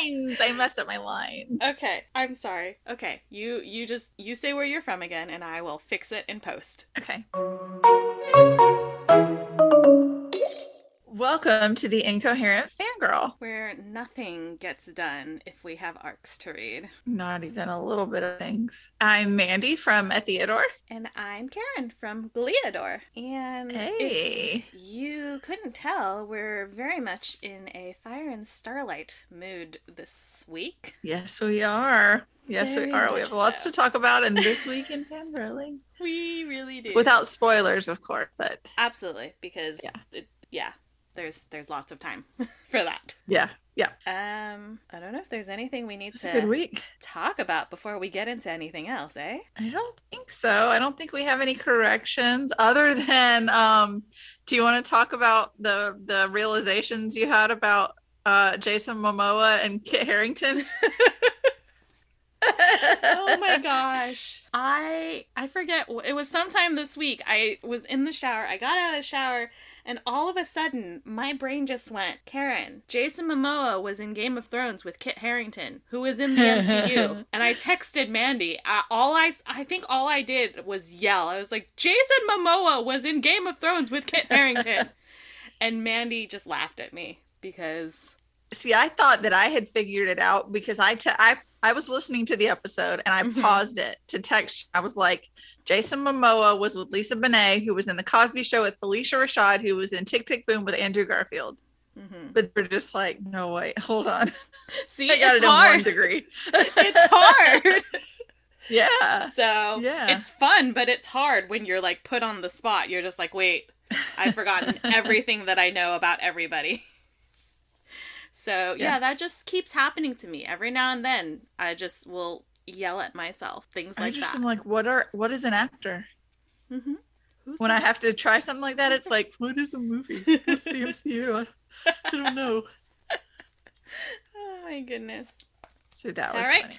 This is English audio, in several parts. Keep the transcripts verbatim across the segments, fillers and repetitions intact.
lines. I messed up my lines. Okay, I'm sorry. Okay, you you just you say where you're from again, and I will fix it in post. Okay. Welcome to the Incoherent Fangirl. Where nothing gets done if we have arcs to read. Not even a little bit of things. I'm Mandy from Theodore. And I'm Karen from Gleador. And hey. If you couldn't tell, we're very much in a Fire and Starlight mood this week. Yes, we are. Yes, very we are. We have so. lots to talk about in this week in Pemberley. We really do. Without spoilers, of course, but absolutely, because yeah. It, yeah. There's there's lots of time for that. Yeah, yeah. Um, I don't know if there's anything we need it's to a good week. talk about before we get into anything else, eh? I don't think so. I don't think we have any corrections other than um do you want to talk about the the realizations you had about uh Jason Momoa and Kit Harington? Oh my gosh. I I forget, it was sometime this week. I was in the shower. I got out of the shower and all of a sudden my brain just went, Karen, Jason Momoa was in Game of Thrones with Kit Harington, who was in the M C U. And I texted Mandy. Uh, all I I think all I did was yell. I was like, Jason Momoa was in Game of Thrones with Kit Harington. And Mandy just laughed at me because see, I thought that I had figured it out because I te- I I was listening to the episode and I mm-hmm. paused it to text. I was like, Jason Momoa was with Lisa Bonet, who was in The Cosby Show with Felicia Rashad, who was in Tick, Tick, Boom with Andrew Garfield. Mm-hmm. But they're just like, no, wait, hold on. See, I got it's it hard. in one degree. It's hard. Yeah. So yeah. It's fun, but it's hard when you're like put on the spot. You're just like, wait, I've forgotten everything that I know about everybody. So, yeah, yeah, that just keeps happening to me. Every now and then, I just will yell at myself. Things like I just that. am like, what are, what is an actor? Mm-hmm. When I have to try something like that, it's like, what is a movie? What's the M C U? I, I don't know. Oh, my goodness. So that was All right.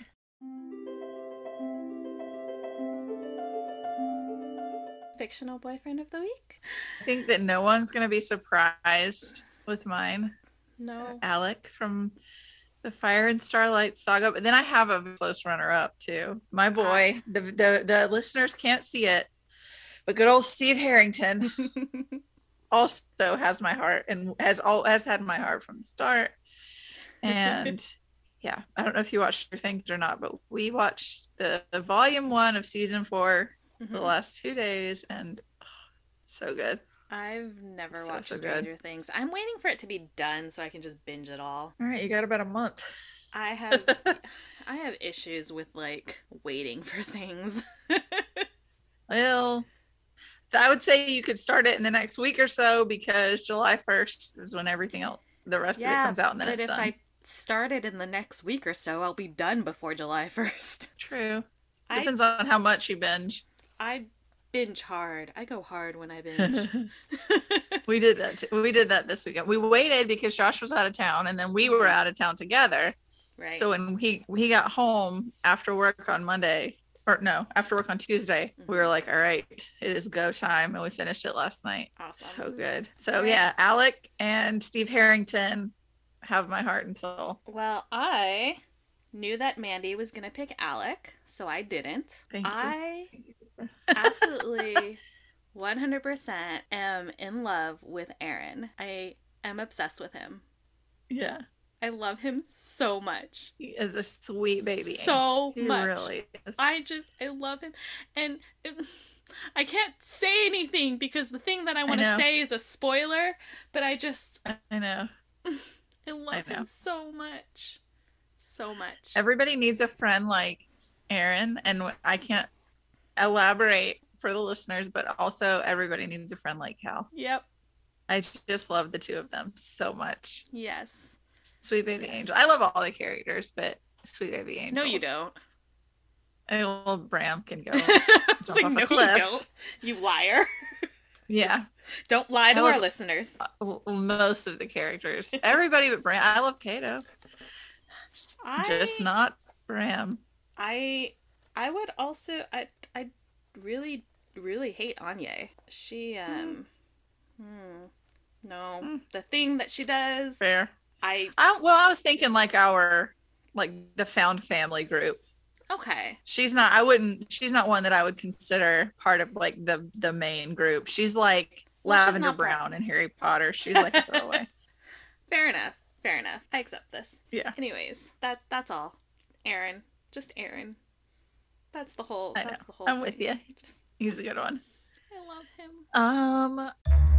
funny. Fictional boyfriend of the week? I think that no one's going to be surprised with mine. No. Alec from the Fire and Starlight saga. But then I have a close runner-up too. My boy, the, the the listeners can't see it, but good old Steve Harrington also has my heart and has all has had my heart from the start. And yeah, I don't know if you watched your things or not, but we watched the, the volume one of season four mm-hmm. the last two days, and oh, so good. I've never so, watched so Stranger good. Things. I'm waiting for it to be done so I can just binge it all. All right, you got about a month. I have I have issues with like waiting for things. Well, I would say you could start it in the next week or so because July first is when everything else, the rest yeah, of it comes out and then but it's if done. I start it in the next week or so, I'll be done before July first. True. I, Depends on how much you binge. I binge hard. I go hard when I binge. we did that too. We did that this weekend. We waited because Josh was out of town and then we were out of town together. Right. So when he he got home after work on Monday, or no, after work on Tuesday, mm-hmm. we were like, all right, it is go time. And we finished it last night. Awesome. So good. So right. yeah, Alec and Steve Harrington have my heart and soul. Well, I knew that Mandy was going to pick Alec, so I didn't. Thank you. I absolutely one hundred percent am in love with Aaron. I am obsessed with him. Yeah. I love him so much. He is a sweet baby. So he much. Really is. I just, I love him. And it, I can't say anything because the thing that I want to say is a spoiler, but I just... I know. I love I know. him so much. So much. Everybody needs a friend like Aaron, and I can't elaborate for the listeners, but also everybody needs a friend like Cal. Yep. I just love the two of them so much. Yes. Sweet baby yes. angel. I love all the characters, but sweet baby angel. No, you don't. I well, Bram can go jump like, off no, a cliff. You don't. You liar. Yeah. Don't lie to I our love, listeners. Uh, most of the characters. Everybody but Bram. I love Kato. I, Just not Bram. I I would also I I really really hate Anya. She um mm. Hmm, no. Mm. The thing that she does. Fair. I, I well, I was thinking like our like the found family group. Okay. She's not, I wouldn't, she's not one that I would consider part of like the the main group. She's like well, Lavender she's Brown in Harry Potter. She's like a throwaway. Fair enough. Fair enough. I accept this. Yeah. Anyways, that that's all. Aaron. Just Aaron. That's the whole I that's know. the whole I'm thing. with you. Just, he's a good one. I love him. Um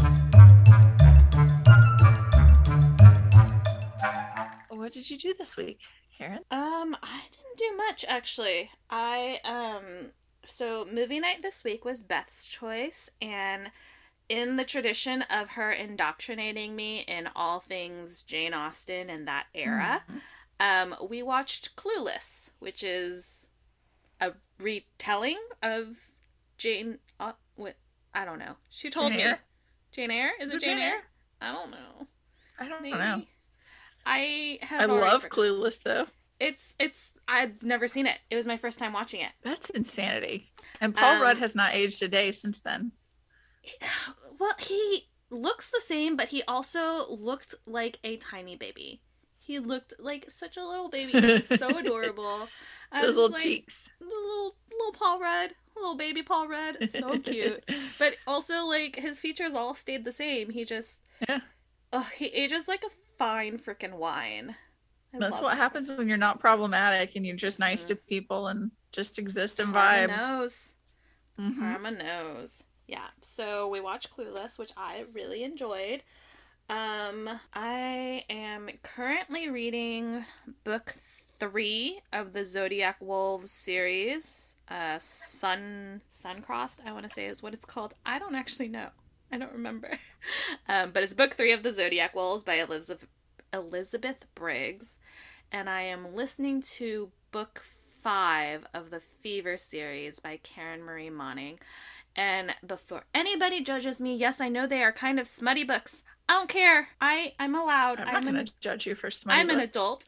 What did you do this week, Karen? Um, I didn't do much actually. I um so movie night this week was Beth's choice, and in the tradition of her indoctrinating me in all things Jane Austen and that era, mm-hmm. um, we watched Clueless, which is a retelling of Jane. Uh, what I don't know. She told Jane me. Eyre? Jane Eyre? Is, Is it Jane, Jane Eyre? Eyre? I don't know. I don't Maybe. know. I have. I love forgotten. Clueless though. It's it's. I've never seen it. It was my first time watching it. That's insanity. And Paul um, Rudd has not aged a day since then. Well, he looks the same, but he also looked like a tiny baby. He looked like such a little baby. It's so adorable. Those little like, cheeks. Little little Paul Rudd, little baby Paul Rudd, so cute. But also, like, his features all stayed the same. He just, yeah. Oh, he ages like a fine freaking wine. I That's what him. happens when you're not problematic and you're just nice mm-hmm. to people and just exist and vibe. Karma knows. Mm-hmm. Karma knows. Yeah. So we watched Clueless, which I really enjoyed. Um, I am currently reading book three of the Zodiac Wolves series. Uh, Sun Sun Crossed, I want to say is what it's called. I don't actually know. I don't remember. Um, but it's book three of the Zodiac Wolves by Elizabeth Elizabeth Briggs, and I am listening to book five of the Fever series by Karen Marie Moning. And before anybody judges me, yes, I know they are kind of smutty books. I don't care. I I'm allowed. I'm not I'm going an, to judge you for smutty I'm books. an adult.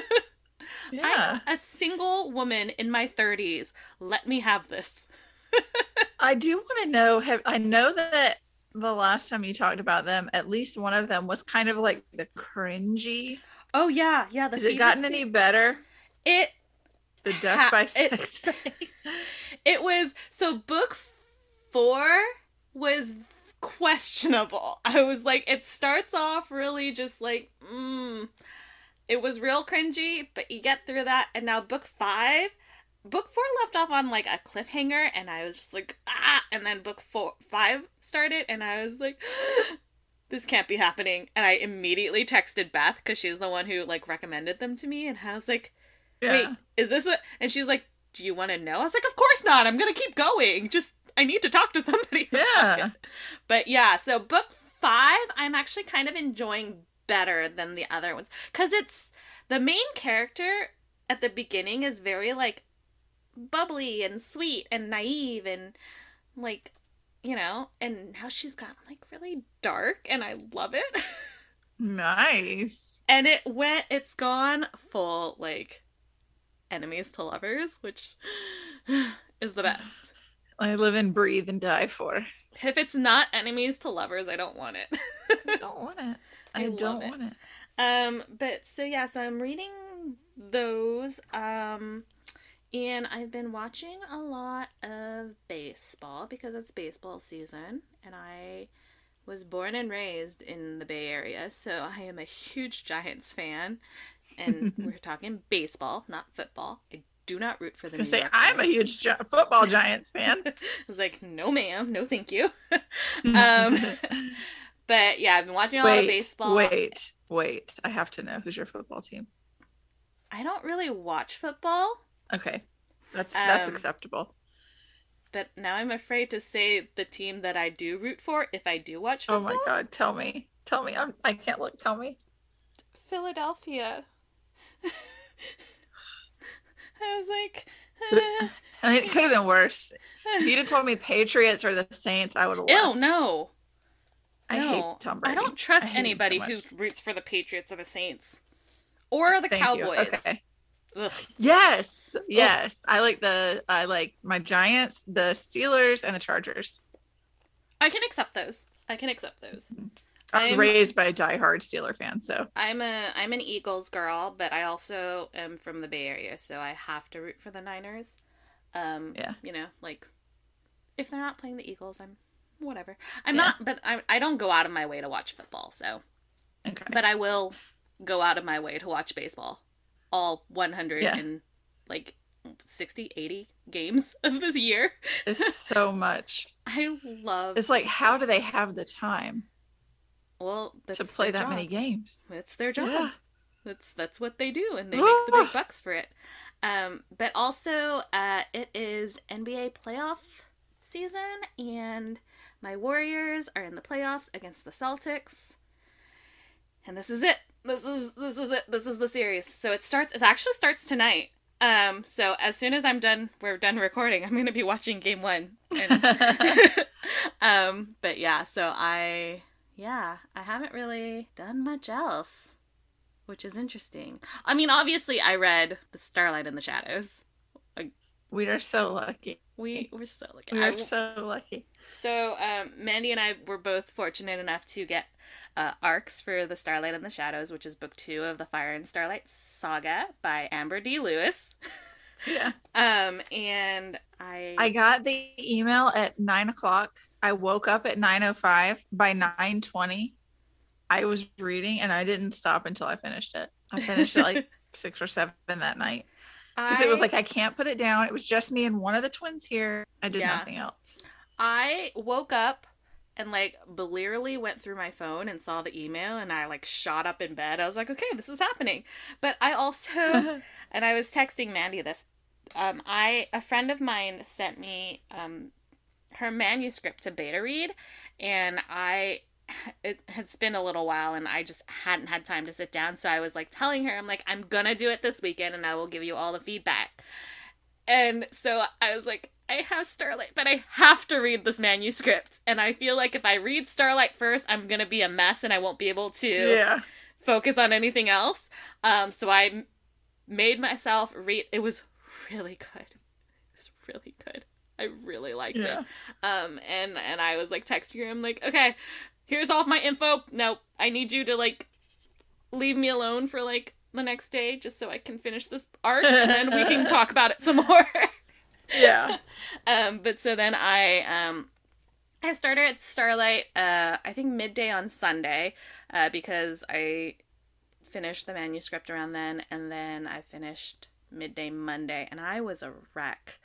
Yeah. I'm a single woman in my thirties. Let me have this. I do want to know. Have I know that the last time you talked about them, at least one of them was kind of like the cringy. Oh yeah, yeah. The Has it gotten any better? It. The Death ha- by Sex. It, it was so book four was questionable. I was like, it starts off really just like, mm. It was real cringy, but you get through that, and now book five. Book four left off on like a cliffhanger, and I was just like, ah, and then book four, five started, and I was like, this can't be happening. And I immediately texted Beth, because she's the one who like recommended them to me, and I was like, yeah. wait, is this what? And she's like, do you want to know? I was like, of course not. I'm gonna keep going. Just I need to talk to somebody. Yeah. But yeah, so book five, I'm actually kind of enjoying better than the other ones, because it's the main character at the beginning is very like bubbly and sweet and naive and like, you know, and now she's gotten like really dark, and I love it. Nice. And it went it's gone full like enemies to lovers, which is the best. I live and breathe and die for. If it's not enemies to lovers, I don't want it. I don't want it. I, I don't it. want it. Um, but so yeah, so I'm reading those. Um, and I've been watching a lot of baseball because it's baseball season, and I was born and raised in the Bay Area, so I am a huge Giants fan. And we're talking baseball, not football. I do not root for the I was New gonna York say I'm Giants. a huge gi- football Giants fan. I was like, no, ma'am, no, thank you. um, but yeah, I've been watching a wait, lot of baseball. Wait, wait, I have to know, who's your football team? I don't really watch football. Okay, that's that's um, acceptable. But now I'm afraid to say the team that I do root for if I do watch football. Oh my God, tell me, tell me, I'm, I can't look. Tell me. Philadelphia. I was like, eh. I mean, it could have been worse. If you'd have told me Patriots or the Saints, I would have Ew, left. no. I no. hate Tom Brady. I don't trust I anybody so who roots for the Patriots or the Saints. Or the Thank Cowboys. You. Okay. Ugh. Yes, yes. Ugh. I like the I like my Giants, the Steelers, and the Chargers. I can accept those. I can accept those. I was I'm raised by a diehard Steeler fan, so I'm a I'm an Eagles girl, but I also am from the Bay Area, so I have to root for the Niners. Um, yeah, you know, like if they're not playing the Eagles, I'm whatever. I'm yeah. not, but I I don't go out of my way to watch football, so. Okay. But I will go out of my way to watch baseball. All one hundred Yeah. and like sixty, eighty games of this year. It's so much. I love It's like, how do sports. they have the time Well, that's to play their that many job. games? It's their job. Yeah. That's that's what they do, and they make the big bucks for it. Um, but also, uh, it is N B A playoff season, and my Warriors are in the playoffs against the Celtics. And this is it. This is this is it. This is the series. So it starts. It actually starts tonight. Um. So as soon as I'm done, we're done recording. I'm gonna be watching game one. And, um. But yeah. So I. Yeah. I haven't really done much else, which is interesting. I mean, obviously, I read The Starlight in the Shadows. We are so lucky. We were so lucky. We I- are so lucky. So, um, Mandy and I were both fortunate enough to get uh, arcs for The Starlight in the Shadows, which is book two of the Fire and Starlight saga by Amber D. Lewis. Yeah. Um, and I... I got the email at nine o'clock. I woke up at nine oh five. By nine twenty, I was reading, and I didn't stop until I finished it. I finished it like six or seven that night. Because it was like, I can't put it down. It was just me and one of the twins here. I did Yeah. nothing else. I woke up and like blearily went through my phone and saw the email, and I like shot up in bed. I was like, okay, this is happening. But I also, and I was texting Mandy this, um, I, a friend of mine sent me, um, her manuscript to beta read, and I, it has been a little while and I just hadn't had time to sit down. So I was like telling her, I'm like, I'm gonna do it this weekend and I will give you all the feedback. And so I was like, I have Starlight, but I have to read this manuscript. And I feel like if I read Starlight first, I'm going to be a mess and I won't be able to Yeah. focus on anything else. Um, so I m- made myself read. It was really good. It was really good. I really liked Yeah. it. Um, and, and I was like texting her. I'm like, okay, here's all of my info. No, I need you to like leave me alone for like the next day just so I can finish this arc and then we can talk about it some more. Yeah. Um, but so then I um I started at Starlight uh I think midday on Sunday, uh because I finished the manuscript around then, and then I finished midday Monday, and I was a wreck.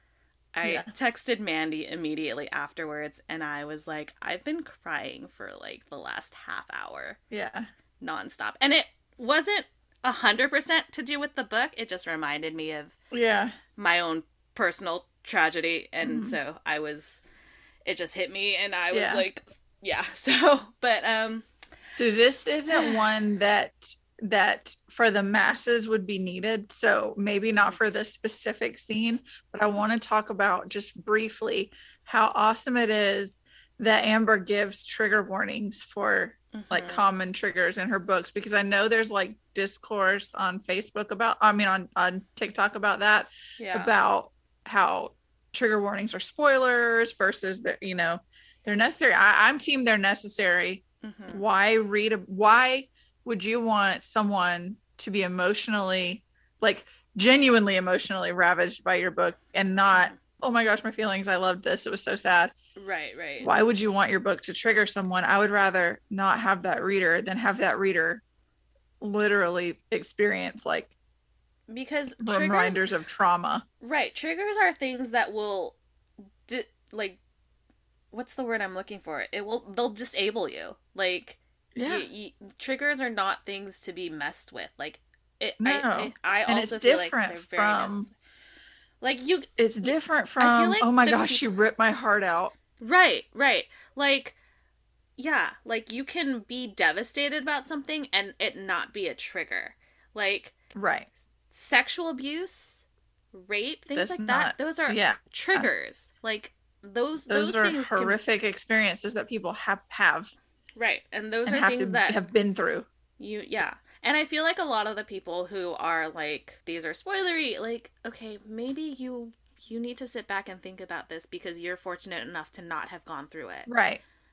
I Yeah. texted Mandy immediately afterwards and I was like, I've been crying for like the last half hour Yeah. nonstop. And it wasn't a hundred percent to do with the book. It just reminded me of Yeah. my own personal tragedy, and Mhm. so I was, it just hit me and I was Yeah. like, yeah. So but um So this isn't one that that for the masses would be needed. So maybe not for this specific scene, but I want to talk about just briefly how awesome it is that Amber gives trigger warnings for like mhm. common triggers in her books, because I know there's like discourse on Facebook about, I mean on on TikTok about that, yeah about how trigger warnings are spoilers versus that, you know, they're necessary. I, I'm team they're necessary. mhm. Why read a, why would you want someone to be emotionally, like genuinely emotionally ravaged by your book and not, oh my gosh, my feelings, I loved this, it was so sad? right right Why would you want your book to trigger someone? I would rather not have that reader than have that reader literally experience like because triggers, reminders of trauma. right triggers are things that will di- like what's the word I'm looking for, it will, they'll disable you, like Yeah. you, you, triggers are not things to be messed with, like it No. I, I, I And also it's feel like different they're very from- necessary. Like you, It's different I from, feel like oh my the gosh, peop- she ripped my heart out. right, right. Like, yeah, like you can be devastated about something and it not be a trigger. Like Right. sexual abuse, rape, things That's like not- that. Those are yeah. triggers. Like those, Those, those, are things can- horrific experiences that people have have right, and those and are have things to that have been through. you, yeah. And I feel like a lot of the people who are like, these are spoilery, like, okay, maybe you you need to sit back and think about this because you're fortunate enough to not have gone through it. Right.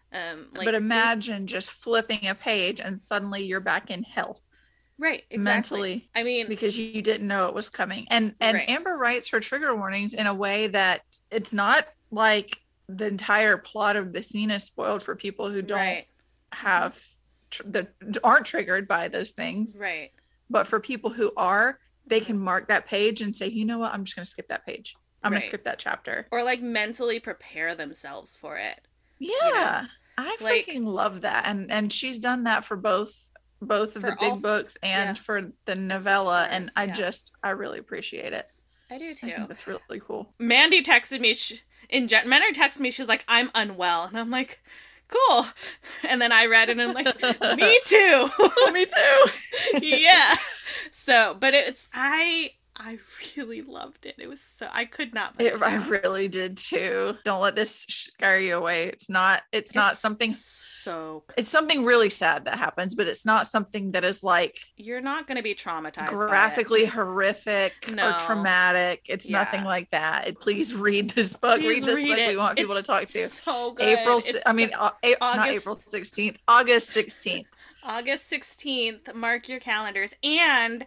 Um, like but imagine they, just flipping a page and suddenly you're back in hell. Right, exactly. Mentally. I mean, because you didn't know it was coming. And and right. Amber writes her trigger warnings in a way that it's not like the entire plot of the scene is spoiled for people who don't right. have tr- that aren't triggered by those things. Right. But for people who are, they can mark that page and say, you know what, I'm just going to skip that page. I'm right. going to skip that chapter. Or like mentally prepare themselves for it. Yeah. You know? I like, freaking love that. And and she's done that for both both of the big all, books and yeah. for the novella. Stars, and I yeah. just, I really appreciate it. I do too. I think that's really cool. Mandy texted me, she, in Jen, Mandy texted me, she's like, I'm unwell. And I'm like, cool. And then I read it and I'm like, me too. Me too. Yeah. So, but it's, I, I really loved it. It was so, I could not. It, I really did too. Don't let this scare you away. It's not, it's, it's not something. So it's something really sad that happens, but it's not something that is like you're not going to be traumatized, graphically horrific no. or traumatic. It's yeah. nothing like that. It, please read this book. Please read this read book. It. We want people it's to talk to. So good. April. It's I mean, so, uh, a- August, not April sixteenth. August sixteenth. August sixteenth. Mark your calendars. And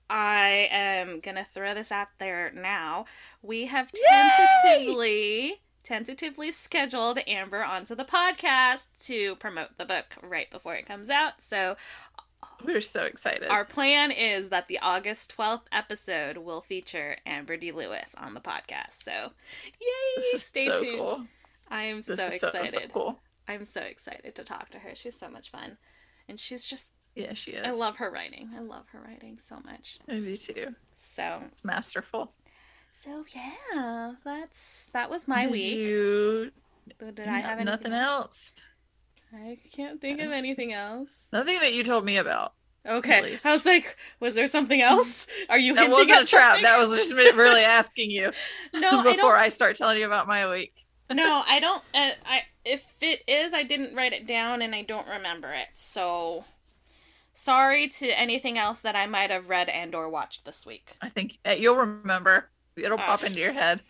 I am gonna throw this out there now. We have tentatively. Yay! tentatively scheduled Amber onto the podcast to promote the book right before it comes out. So we're so excited. Our plan is that the August twelfth episode will feature Amber D. Lewis on the podcast. So yay! This is Stay so tuned. Cool. I am this so is excited. So, so cool. I'm so excited to talk to her. She's so much fun. And she's just yeah, she is. I love her writing. I love her writing so much. I do too. So it's masterful. So yeah, that's that was my did week. You, did I have nothing else? I can't think of anything else. Nothing that you told me about. Okay, I was like, was there something else? Are you that hinting wasn't at a trap? something? That was just really asking you. No, before I, I start telling you about my week. No, I don't. Uh, I if it is, I didn't write it down and I don't remember it. So sorry to anything else that I might have read and or watched this week. I think uh, you'll remember. It'll Gosh. pop into your head.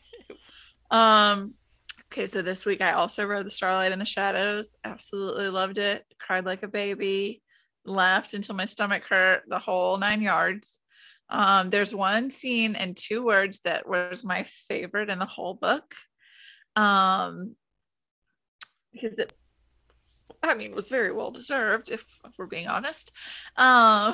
Um, okay, so this week I also read The Starlight in the Shadows. Absolutely loved it. Cried like a baby. Laughed until my stomach hurt. The whole nine yards. Um, there's one scene and two words that was my favorite in the whole book. Um, because it, I mean, was very well deserved, if we're being honest. Um.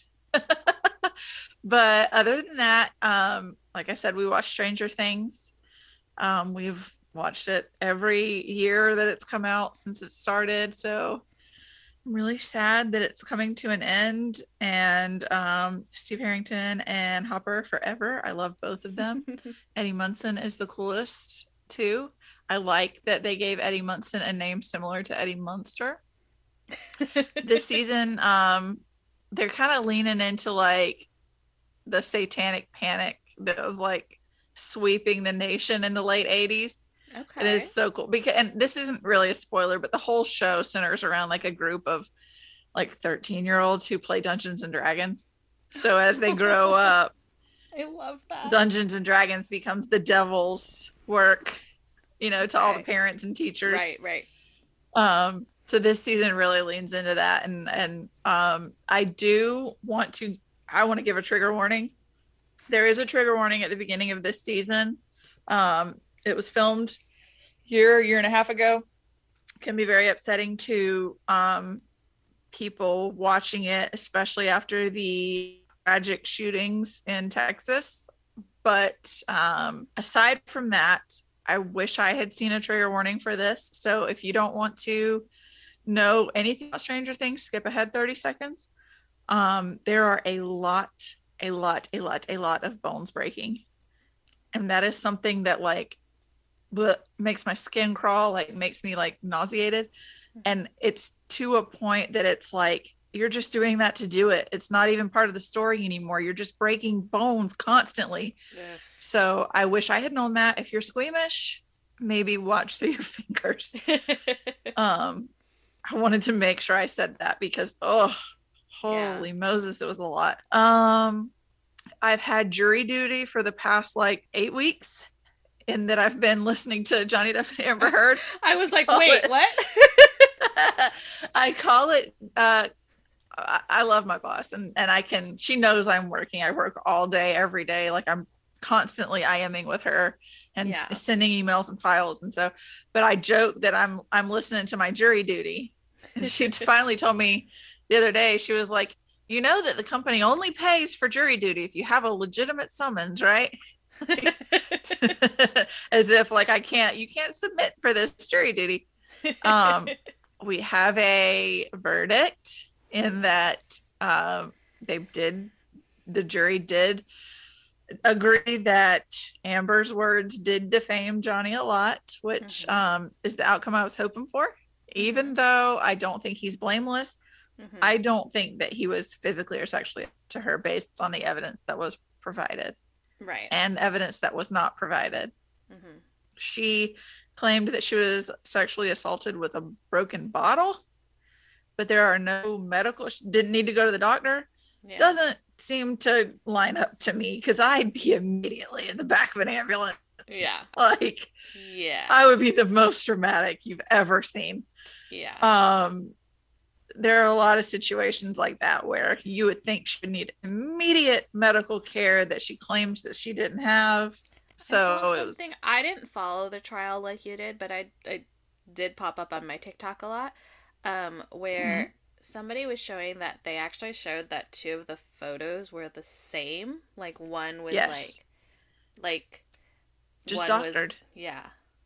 But other than that, um, like I said, we watched Stranger Things. Um, we've watched it every year that it's come out since it started. So I'm really sad that it's coming to an end. And um, Steve Harrington and Hopper forever. I love both of them. Eddie Munson is the coolest too. I like that they gave Eddie Munson a name similar to Eddie Munster. This season, um, they're kind of leaning into like the satanic panic that was like sweeping the nation in the late eighties. Okay. It is so cool because, and this isn't really a spoiler, but the whole show centers around like a group of like thirteen year olds who play Dungeons and Dragons. So as they grow up, I love that. Dungeons and Dragons becomes the devil's work, you know, to okay. all the parents and teachers. Right, right. Um, so this season really leans into that. And, and um, I do want to I want to give a trigger warning. There is a trigger warning at the beginning of this season. Um, it was filmed a year, year and a half ago. It can be very upsetting to um, people watching it, especially after the tragic shootings in Texas. But um, aside from that, I wish I had seen a trigger warning for this. So if you don't want to know anything about Stranger Things, skip ahead thirty seconds. Um, there are a lot, a lot, a lot, a lot of bones breaking. And that is something that like bleh, makes my skin crawl, like makes me like nauseated. And it's to a point that it's like, you're just doing that to do it. It's not even part of the story anymore. You're just breaking bones constantly. Yeah. So I wish I had known that. If you're squeamish, maybe watch through your fingers. um, I wanted to make sure I said that because, oh, holy yeah. Moses, it was a lot. Um, I've had jury duty for the past like eight weeks in that I've been listening to Johnny Depp and Amber Heard. I was like, wait, what? I call it uh I I love my boss, and and I can she knows I'm working. I work all day every day, like I'm constantly IMing with her and Yeah. s- sending emails and files, and so but I joke that I'm I'm listening to my jury duty. And she t- finally told me the other day, she was like, you know that the company only pays for jury duty if you have a legitimate summons, right? As if like I can't you can't submit for this jury duty. Um we have a verdict in that um they did the jury did agree that Amber's words did defame Johnny a lot, which Mhm. um is the outcome I was hoping for. Even though I don't think he's blameless, Mhm. I don't think that he was physically or sexually to her based on the evidence that was provided Right. and evidence that was not provided. Mhm. She claimed that she was sexually assaulted with a broken bottle, but there are no medical, she didn't need to go to the doctor. Yeah. Doesn't seem to line up to me because I'd be immediately in the back of an ambulance. Yeah. Like, Yeah. I would be the most dramatic you've ever seen. Yeah. Um, there are a lot of situations like that where you would think she would need immediate medical care that she claims that she didn't have. So I saw it was, something. I didn't follow the trial like you did, but I, I did pop up on my TikTok a lot, um, where Mhm. somebody was showing that they actually showed that two of the photos were the same. Like one was Yes. like, like Just one was- doctored. yeah.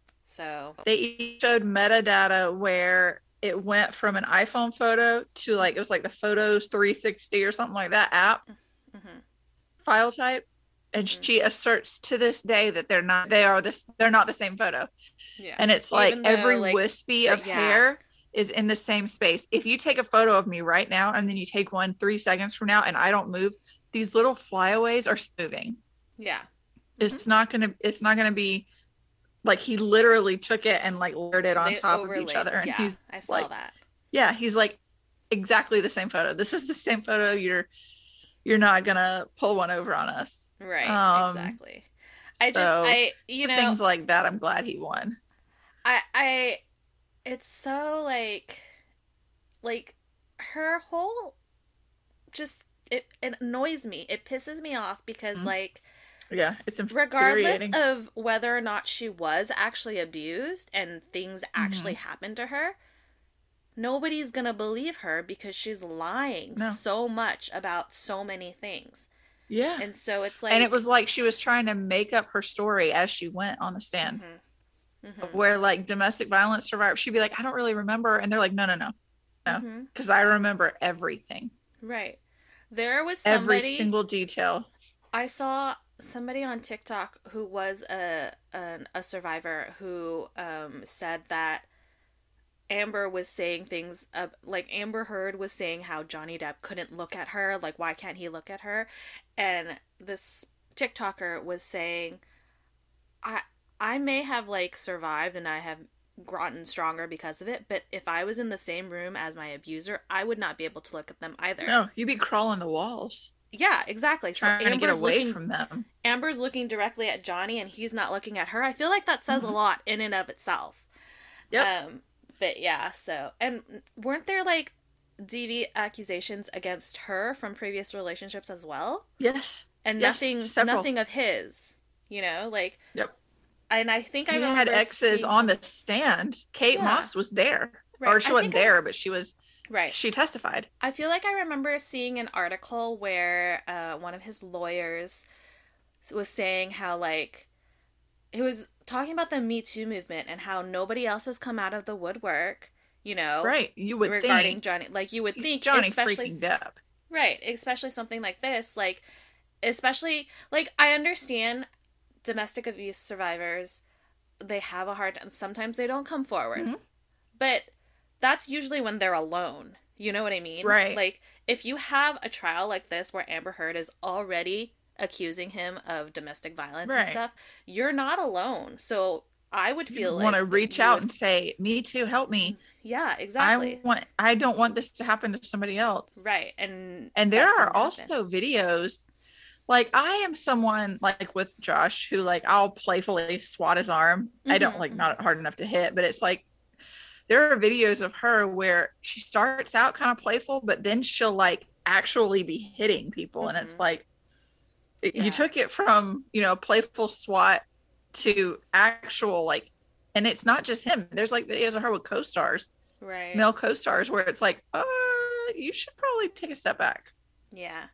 So They each showed metadata where it went from an iPhone photo to like it was like the Photos three sixty or something like that app mhm. file type, and Mhm. she asserts to this day that they're not they are this they're not the same photo. Yeah. And it's like Even though, every like, wispy the- of yeah. hair is in the same space. If you take a photo of me right now and then you take one three seconds from now and I don't move, these little flyaways are moving. Yeah. It's not gonna it's not gonna be like he literally took it and like layered it on They top of overlaid- each other. And yeah, he's I saw like, that. yeah, he's like exactly the same photo. This is the same photo. You're you're not gonna pull one over on us. Right. Um, Exactly. I just so I you know things like that. I'm glad he won. I I it's so like like her whole just it, it annoys me. It pisses me off because Mhm. like Yeah, it's regardless infuriating. of whether or not she was actually abused and things actually Mm-hmm. happened to her, nobody's gonna believe her because she's lying No. so much about so many things. Yeah. And so it's like And it was like she was trying to make up her story as she went on the stand. Mhm. Mhm. Where like domestic violence survivors, she'd be like, I don't really remember. And they're like, no, no, no, no. Mhm. Because I remember everything. Right. There was Every somebody single detail. I saw somebody on TikTok who was a an, a survivor who um, said that Amber was saying things uh, like Amber Heard was saying how Johnny Depp couldn't look at her, like why can't he look at her? And this TikToker was saying, I I may have like survived and I have gotten stronger because of it, but if I was in the same room as my abuser, I would not be able to look at them either. No, you'd be crawling the walls. Yeah, exactly. So Trying to get Amber's away looking from them. Amber's looking directly at Johnny and he's not looking at her. I feel like that says Mhm. a lot in and of itself. Yep. Um, but yeah, so and weren't there like D V accusations against her from previous relationships as well? Yes. And Yes, nothing several. nothing of his, you know, like Yep. and I think I He remember had exes seeing on some- the stand. Kate Yeah. Moss was there. Right, Or she I wasn't think I- there, but she was right. she testified. I feel like I remember seeing an article where uh, one of his lawyers was saying how, like, he was talking about the Me Too movement and how nobody else has come out of the woodwork, you know, Right. You would regarding think Johnny. Like, you would he's think, Johnny especially, freaking Depp. right, especially something like this, like, especially, like, I understand domestic abuse survivors, they have a hard time. Sometimes they don't come forward. Mhm. But that's usually when they're alone. You know what I mean? Right. Like, if you have a trial like this where Amber Heard is already accusing him of domestic violence and Right. stuff, you're not alone. So I would feel like want to reach you out would- and say, "Me too, help me." yeah, exactly. I want I don't want this to happen to somebody else. Right. And And there that are didn't happen. also videos, like I am someone like with Josh who like I'll playfully swat his arm. I don't Mhm, like mhm. not hard enough to hit, but it's like there are videos of her where she starts out kind of playful, but then she'll like actually be hitting people. Mm-hmm. And it's like, yeah. you took it from, you know, playful swat to actual like, and it's not just him. There's like videos of her with co-stars, right? Male co-stars, where it's like, uh, you should probably take a step back. Yeah.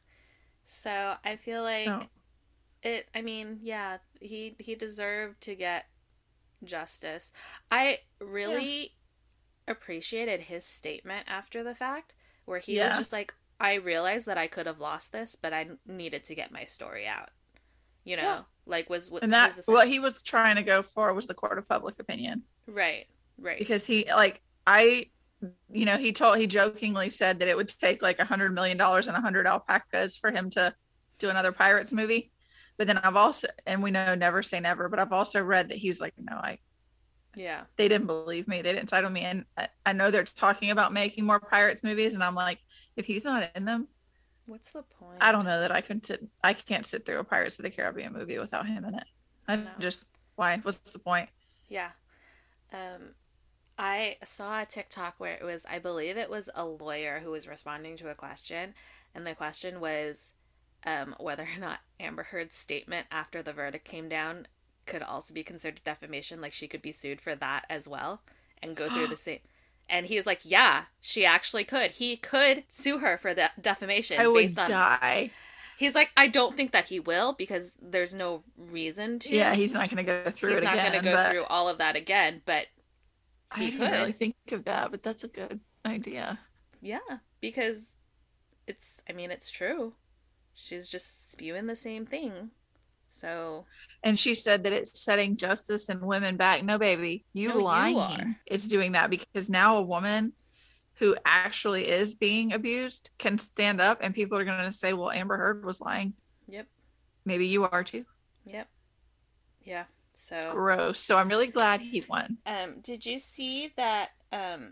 So I feel like no. it, I mean, yeah, he, he deserved to get justice. I really yeah. appreciated his statement after the fact, where he yeah. was just like, I realized that I could have lost this, but I needed to get my story out. You know, yeah. like was and that what he was trying to go for was the court of public opinion. Right, right. Because he like I, you know, he told he jokingly said that it would take like a hundred million dollars and a hundred alpacas for him to do another Pirates movie. But then I've also, and we know never say never, but I've also read that he's like, no, I. Yeah. They didn't believe me. They didn't side with me, and I, I know they're talking about making more Pirates movies, and I'm like, if he's not in them. What's the point? I don't know that I can sit. I can't sit through a Pirates of the Caribbean movie without him in it. I no. just why? What's the point? Yeah, um, I saw a TikTok where it was, I believe it was a lawyer who was responding to a question, and the question was, um, whether or not Amber Heard's statement after the verdict came down could also be considered defamation. Like she could be sued for that as well, and go through the same. And he was like, yeah, she actually could. He could sue her for that defamation. I would based on... die. He's like, I don't think that he will, because there's no reason to. Yeah, he's not going to go through he's it again. He's not going to go but... through all of that again, but he I could. didn't really think of that, but that's a good idea. Yeah, because it's, I mean, it's true. She's just spewing the same thing. So... And she said that it's setting justice and women back. No, baby, you no, lying you are. Is doing that, because now a woman who actually is being abused can stand up, and people are going to say, well, Amber Heard was lying. Yep. Maybe you are too. Yep. Yeah. So gross. So I'm really glad he won. Um, did you see that um,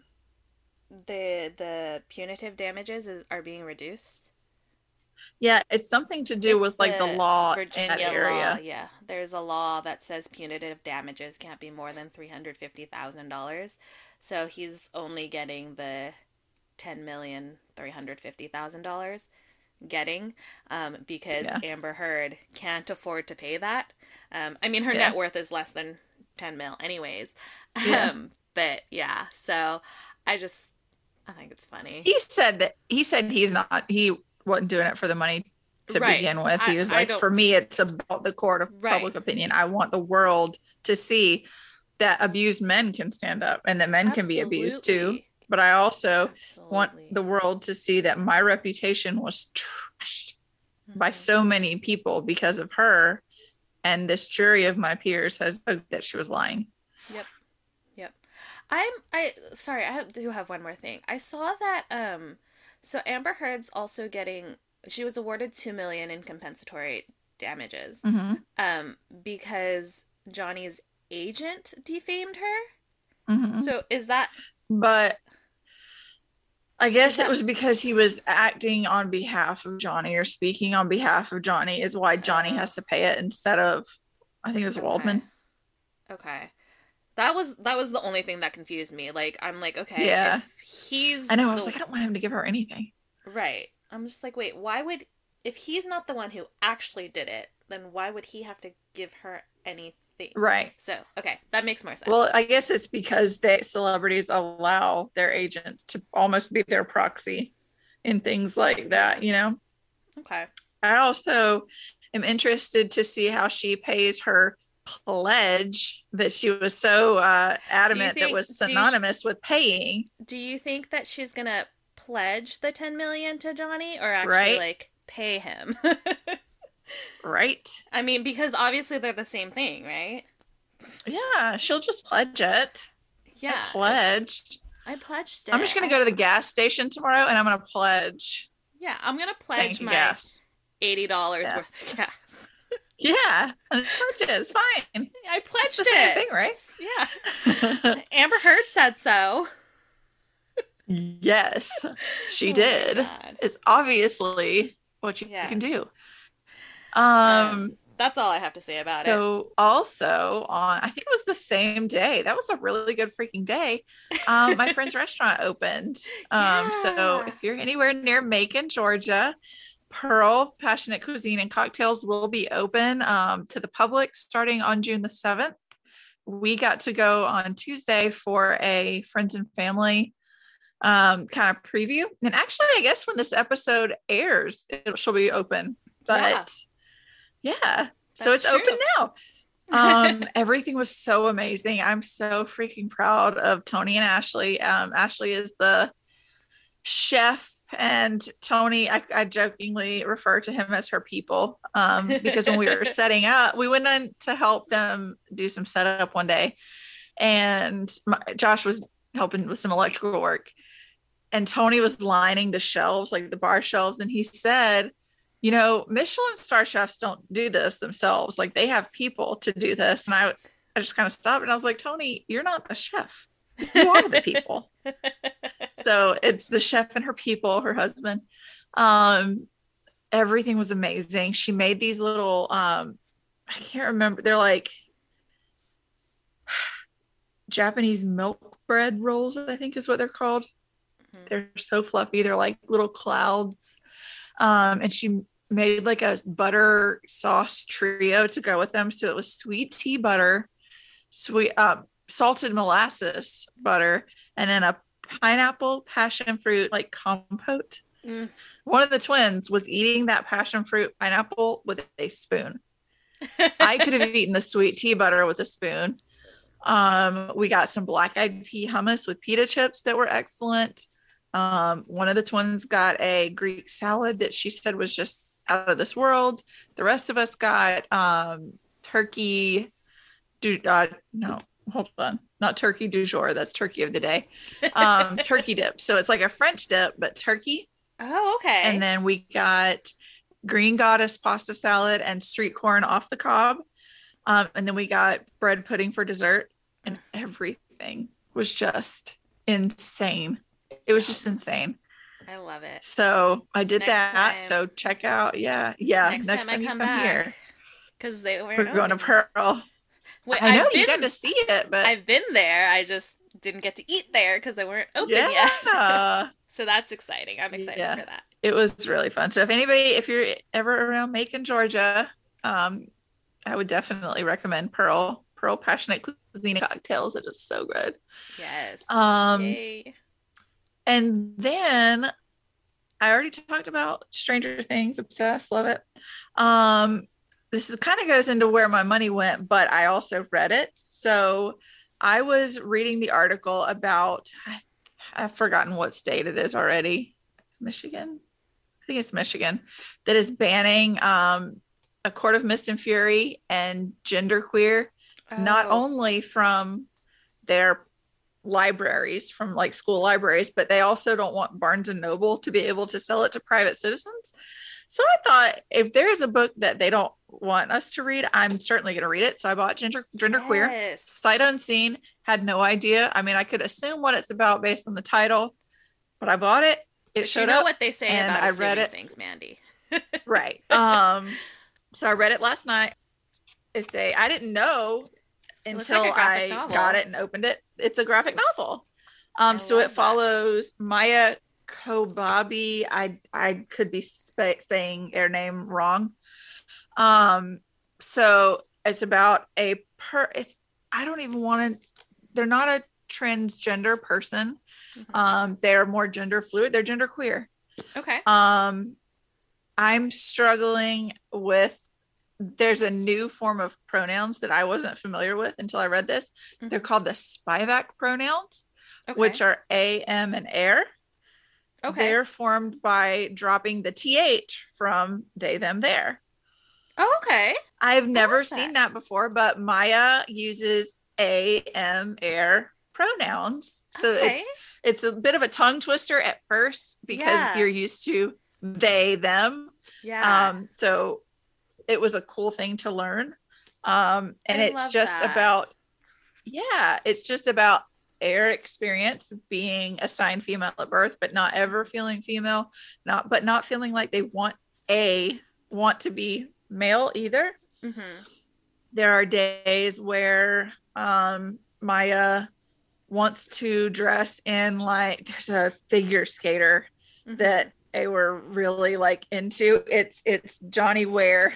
the the punitive damages is, are being reduced? Yeah, it's something to do it's with like the, the law Virginia in that area. Law, yeah, there's a law that says punitive damages can't be more than three hundred fifty thousand dollars. So he's only getting the ten million three hundred fifty thousand dollars, getting um, because yeah. Amber Heard can't afford to pay that. Um, I mean, her yeah. net worth is less than ten mil, anyways. Yeah. Um, but yeah, so I just I think it's funny. He said that he said he's not he. wasn't doing it for the money to right. begin with. He was I, like, I for me, it's about the court of right. public opinion. I want the world to see that abused men can stand up and that men Absolutely. Can be abused too. But I also Absolutely. Want the world to see that my reputation was trashed mm-hmm. by so many people because of her. And this jury of my peers has voted that she was lying. Yep. Yep. I'm, I, sorry, I do have one more thing. I saw that, um, so Amber Heard's also getting, she was awarded two million dollars in compensatory damages mm-hmm. um, because Johnny's agent defamed her. Mm-hmm. So is that... But I guess that... it was because he was acting on behalf of Johnny or speaking on behalf of Johnny is why Johnny uh, has to pay it instead of, I think it was okay. Waldman. Okay. That was that was the only thing that confused me. Like, I'm like, okay, yeah. if he's... I know, I was the... like, I don't want him to give her anything. Right. I'm just like, wait, why would... If he's not the one who actually did it, then why would he have to give her anything? Right. So, okay, that makes more sense. Well, I guess it's because they celebrities allow their agents to almost be their proxy in things like that, you know? Okay. I also am interested to see how she pays her pledge that she was so uh adamant think, that was synonymous she, with paying. Do you think that she's gonna pledge the ten million to Johnny or actually right? like pay him? Right. I mean, because obviously they're the same thing, right? Yeah, she'll just pledge it. Yeah. I pledged. I pledged it. I'm just gonna go to the gas station tomorrow and I'm gonna pledge. Yeah, I'm gonna pledge my gas. eighty dollars yeah. worth of gas. Yeah, pledge it. It's fine. I pledged it's the same it. thing, right? It's, yeah. Amber Heard said so. Yes, she oh did. It's obviously what you, yeah. you can do. Um, That's all I have to say about it. So also on, I think it was the same day. That was a really good freaking day. Um, my friend's restaurant opened. Um, so Yeah. if you're anywhere near Macon, Georgia, Pearl Passionate Cuisine and Cocktails will be open um, to the public starting on June the seventh. We got to go on Tuesday for a friends and family um, kind of preview. And actually, I guess when this episode airs, it, she'll be open. But yeah, yeah. So it's true. open now. Um, everything was so amazing. I'm so freaking proud of Tony and Ashley. Um, Ashley is the chef, and Tony, I, I jokingly refer to him as her people um, because when we were setting up, we went in to help them do some setup one day, and my, Josh was helping with some electrical work, and Tony was lining the shelves, like the bar shelves, and he said, you know, Michelin star chefs don't do this themselves. Like they have people to do this. And I, I just kind of stopped and I was like, Tony, you're not the chef. You are the people. So it's the chef and her people, her husband. Um, everything was amazing. She made these little, um, I can't remember. They're like Japanese milk bread rolls, I think is what they're called. Mm-hmm. They're so fluffy. They're like little clouds. Um, and she made like a butter sauce trio to go with them. So it was sweet tea butter, sweet, uh, salted molasses butter, and then a pineapple passion fruit like compote. Mm. One of the twins was eating that passion fruit pineapple with a spoon. I could have eaten the sweet tea butter with a spoon. Um, we got some black eyed pea hummus with pita chips that were excellent. Um, one of the twins got a Greek salad that she said was just out of this world. The rest of us got um, turkey. Du- uh, no, hold on. Not turkey du jour. That's turkey of the day. Um, turkey dip. So it's like a French dip, but turkey. Oh, okay. And then we got green goddess pasta salad and street corn off the cob. Um, and then we got bread pudding for dessert. And everything was just insane. It was just insane. I love it. So I did next that. Time, so check out. Yeah. Yeah. Next, next time, time, I come, you come back, here. Because they were We're going to Pearl. Wait, I know I've you been, got to see it, but I've been there. I just didn't get to eat there because they weren't open yeah. yet. So that's exciting. I'm excited yeah. for that. It was really fun. So if anybody, if you're ever around Macon, Georgia, um, I would definitely recommend Pearl. Pearl Passionate Cuisine Cocktails. It is so good. Yes. Um, Yay. And then I already talked about Stranger Things. Obsessed. Love it. Um, this is kind of goes into where my money went, but I also read it. So I was reading the article about, I, I've forgotten what state it is already. Michigan. I think it's Michigan that is banning um, A Court of Mist and Fury and Genderqueer. Oh. Not only from their libraries, from like school libraries, but they also don't want Barnes and Noble to be able to sell it to private citizens. So I thought if there's a book that they don't want us to read, I'm certainly going to read it. So I bought Gender Genderqueer. Yes. Sight unseen, had no idea. I mean, I could assume what it's about based on the title, but I bought it. It but showed you know up, what they say and about I read it. Things, Mandy. Right. Um. So I read it last night. It's a. I didn't know until like I novel. got it and opened it. It's a graphic novel. Um. I so it follows that. Maya Kobabe. I I could be sp- saying her name wrong. Um. So it's about a per. It's, I don't even want to. They're not a transgender person. Mm-hmm. Um. They're more gender fluid. They're gender queer. Okay. Um. I'm struggling with. There's a new form of pronouns that I wasn't familiar with until I read this. Mm-hmm. They're called the Spivak pronouns, okay. which are a, m, and air. Okay. They're formed by dropping the th from they, them, their. Oh, okay. I've never like seen that. that before, but Maya uses a, m, air pronouns. So okay. it's it's a bit of a tongue twister at first because yeah. you're used to they, them. Yeah. Um. So it was a cool thing to learn. Um, and I it's just that. about, yeah, it's just about their experience being assigned female at birth, but not ever feeling female, not, but not feeling like they want a, want to be male either. Mm-hmm. There are days where um, Maya wants to dress in like there's a figure skater Mm-hmm. that they were really like into. It's it's Johnny Ware.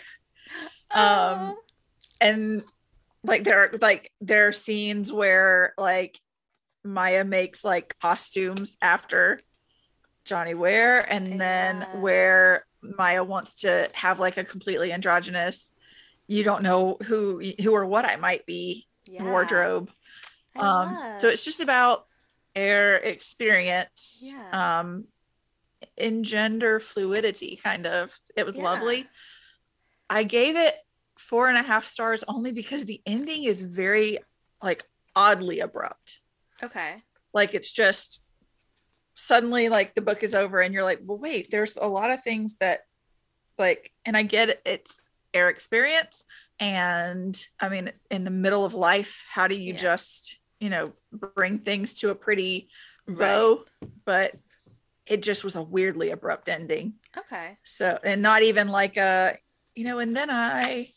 Um, Oh. and like there are like there are scenes where like Maya makes like costumes after Johnny Ware, and then Yeah. where Maya wants to have like a completely androgynous, you don't know who who or what I might be Yeah. wardrobe. I Um, so love. it's just about their experience Yeah. um, in gender fluidity, kind of. It was Yeah. lovely. I gave it four and a half stars only because the ending is very like oddly abrupt. Okay. Like it's just suddenly like the book is over and you're like, well, wait, there's a lot of things that like, and I get it, it's their experience. And I mean, in the middle of life, how do you Yeah. just, you know, bring things to a pretty Right. bow? But it just was a weirdly abrupt ending. Okay. So, and not even like a, you know, and then I,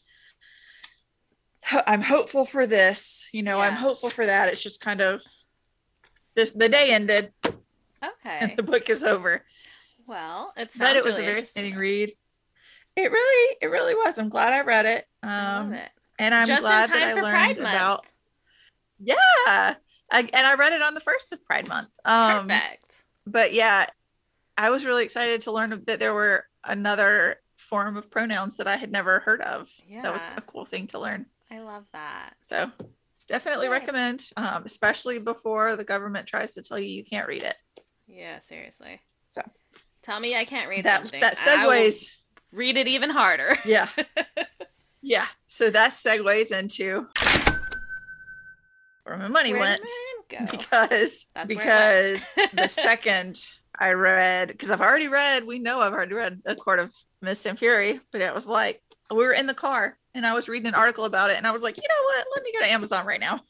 I'm hopeful for this, you know, I'm Yeah. hopeful for that. It's just kind of this, the day ended and Okay. the book is over. Well, it But it sounds was a really very interesting exciting though. read. It really, it really was. I'm glad I read it. I love Um, it. and I'm Just in glad that time I for learned Pride about, Month. yeah. I, and I read it on the first of Pride Month. Um, Perfect. but yeah, I was really excited to learn that there were another form of pronouns that I had never heard of. That was Yeah. a cool thing to learn. I love that. So definitely Yay. recommend, um, especially before the government tries to tell you you can't read it. Yeah, seriously. So Tell me I can't read that something. that I will segues. read it even harder. Yeah. Yeah. So that segues into where my money Where did went my name go? because That's because where it the went. second I read, because I've already read, we know I've already read A Court of Mist and Fury, but it was like we were in the car and I was reading an article about it and I was like, you know what? Let me go to Amazon right now.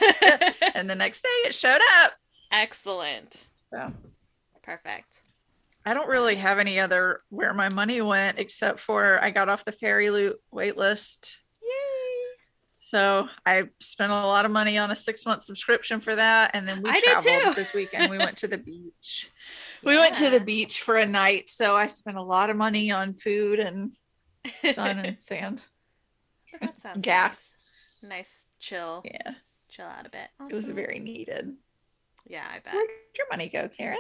And the next day it showed up. Excellent. So Perfect. I don't really have any other where my money went except for I got off the Fairy Loot wait list. Yay. So I spent a lot of money on a six month subscription for that. And then we I did traveled too. this weekend. We went to the beach. Yeah. We went to the beach for a night. So I spent a lot of money on food and sun and sand. That sounds Gas. nice. Nice chill. Yeah. Chill out a bit. Awesome. It was very needed. Yeah, I bet. Where'd your money go, Karen?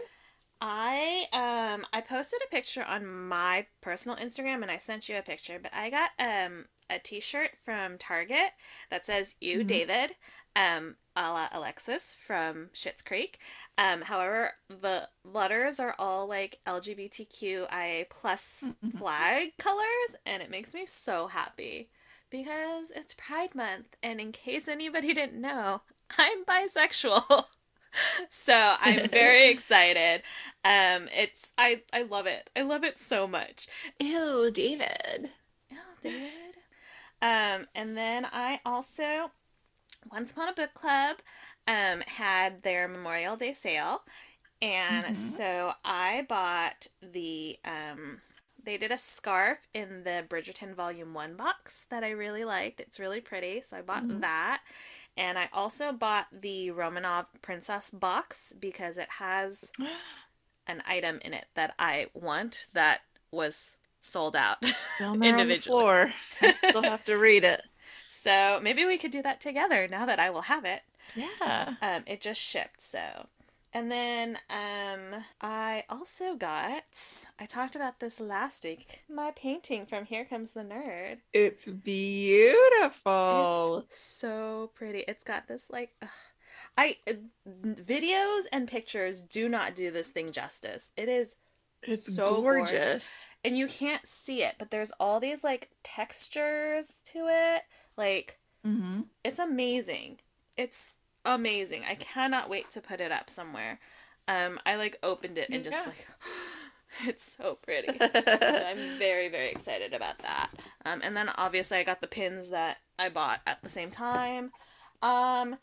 I um I posted a picture on my personal Instagram and I sent you a picture, but I got um a t-shirt from Target that says "You, Mhm. David," um a la Alexis from Schitt's Creek. Um, however, the letters are all like L G B T Q I A plus Mhm. flag colors, and it makes me so happy because it's Pride Month, and in case anybody didn't know, I'm bisexual. So I'm very excited. Um, it's I I love it. I love it so much. Ew, David. Oh, David. Um, and then I also Once Upon a Book Club um had their Memorial Day sale, and Mhm. so I bought the um. They did a scarf in the Bridgerton Volume one box that I really liked. It's really pretty, so I bought Mhm. that. And I also bought the Romanov Princess box because it has an item in it that I want that was sold out Still there on the individually. floor. I still have to read it. So maybe we could do that together now that I will have it. Yeah. Um, it just shipped, so. And then um, I also got, I talked about this last week, my painting from Here Comes the Nerd. It's beautiful. It's so pretty. It's got this like, ugh. I uh, videos and pictures do not do this thing justice. It is It's so gorgeous. gorgeous. And you can't see it, but there's all these like textures to it. Like, Mm-hmm. it's amazing. It's amazing. I cannot wait to put it up somewhere. Um, I like opened it and just Yeah. like, it's so pretty. So I'm very, very excited about that. Um, and then obviously I got the pins that I bought at the same time. Um,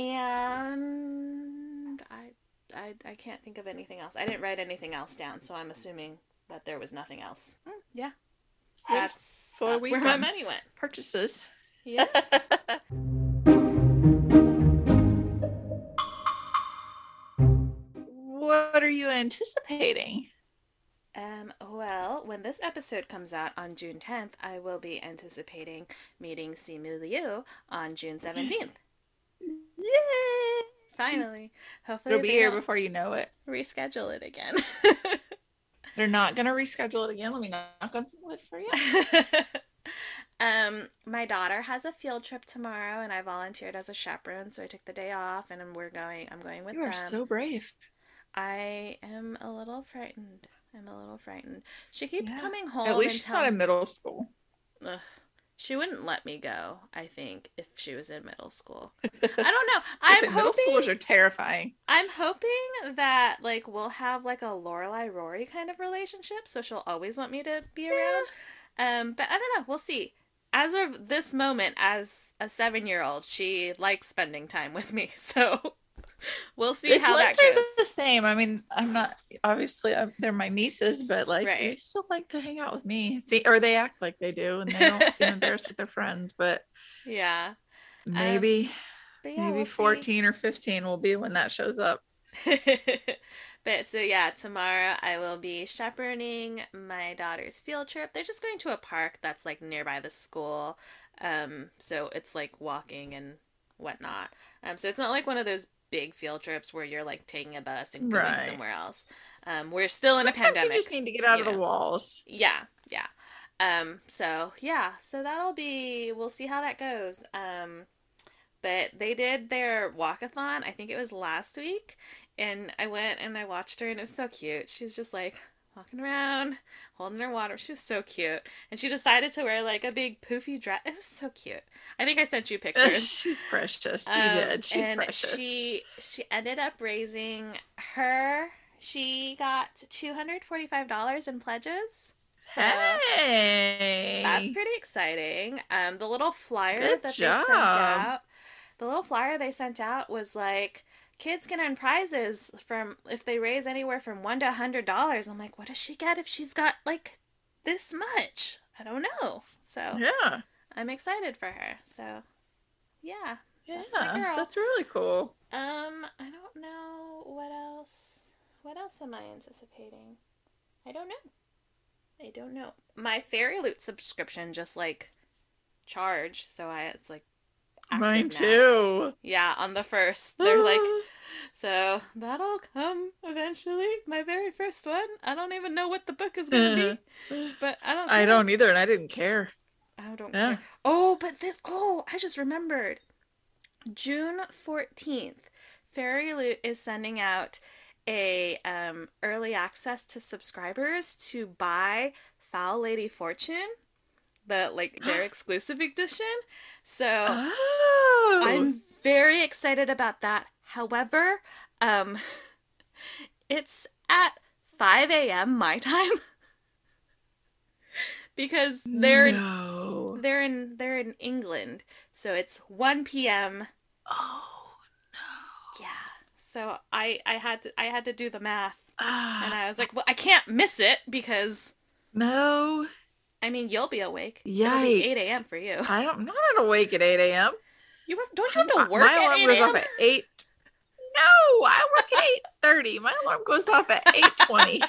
and I, I, I can't think of anything else. I didn't write anything else down, so I'm assuming that there was nothing else. Yeah. That's why That's we where my money went. purchases. Yeah. What are you anticipating? Um, well, when this episode comes out on June tenth, I will be anticipating meeting Simu Liu on June seventeenth. Yay! Finally. Hopefully It'll be they here don't before you know it. reschedule it again. They're not going to reschedule it again. Let me knock on some wood for you. um, my daughter has a field trip tomorrow, and I volunteered as a chaperone, so I took the day off, and we're going. I'm going with You are them. so brave. I am a little frightened. I'm a little frightened. She keeps Yeah. coming home. At least and she's tell- not in middle school. Ugh. She wouldn't let me go, I think, if she was in middle school. I don't know. I'm Middle hoping schoolers are terrifying. I'm hoping that like we'll have like a Lorelai Rory kind of relationship, so she'll always want me to be around. Um, but I don't know. We'll see. As of this moment, as a seven-year-old, she likes spending time with me, so we'll see It's how that are goes. the same. I mean, I'm not obviously I'm, they're my nieces, but like they Right. still like to hang out with me. See, or they act like they do, and they don't seem embarrassed with their friends. But Yeah. maybe, But yeah, maybe we'll see. fourteen or fifteen will be when that shows up. But so yeah, tomorrow I will be chaperoning my daughter's field trip. They're just going to a park that's like nearby the school. Um, so it's like walking and whatnot. Um, so it's not like one of those big field trips where you're like taking a bus and going Right. somewhere else. Um, we're still in a Sometimes pandemic. you just need to get out you of the know. walls. Yeah, yeah. Um, so yeah, so that'll be, we'll see how that goes. Um, but they did their walkathon, I think it was last week, and I went and I watched her and it was so cute. She's just like walking around, holding her water. She was so cute. And she decided to wear like a big poofy dress. It was so cute. I think I sent you pictures. She's precious. You Um, did. She's and precious. she she ended up raising her, she got two hundred forty-five dollars in pledges. So Hey, that's pretty exciting. Um, the little flyer Good that job. they sent out, the little flyer they sent out was like, kids can earn prizes from if they raise anywhere from one to a hundred dollars. I'm like, what does she get if she's got like this much? I don't know. So Yeah, I'm excited for her. So yeah. yeah, That's my girl. that's really cool. Um, I don't know what else. What else am I anticipating? I don't know. I don't know. My Fairy Loot subscription just like charged, so I it's like active Mine now. too. Yeah, on the first. They're like, so that'll come eventually. My very first one. I don't even know what the book is gonna be, but I don't. I care. don't either, and I didn't care. I don't Yeah. care. Oh, but this. Oh, I just remembered. June fourteenth, Fairy Loot is sending out a um, early access to subscribers to buy Foul Lady Fortune, the like their exclusive edition. So Oh, I'm very excited about that. However, um, it's at five a.m. my time because they're no. they're in they're in England, so it's one p.m. Oh Yeah. So I I had to I had to do the math, ah, and I was like, well, I can't miss it because no. I mean you'll be awake. It'll be eight Yikes. a.m. for you. I don't. I'm not awake at eight a.m. You have, don't you have to My- work My at alarm eight goes off a.m.? at eight. No, I work at eight thirty. My alarm goes off at eight twenty.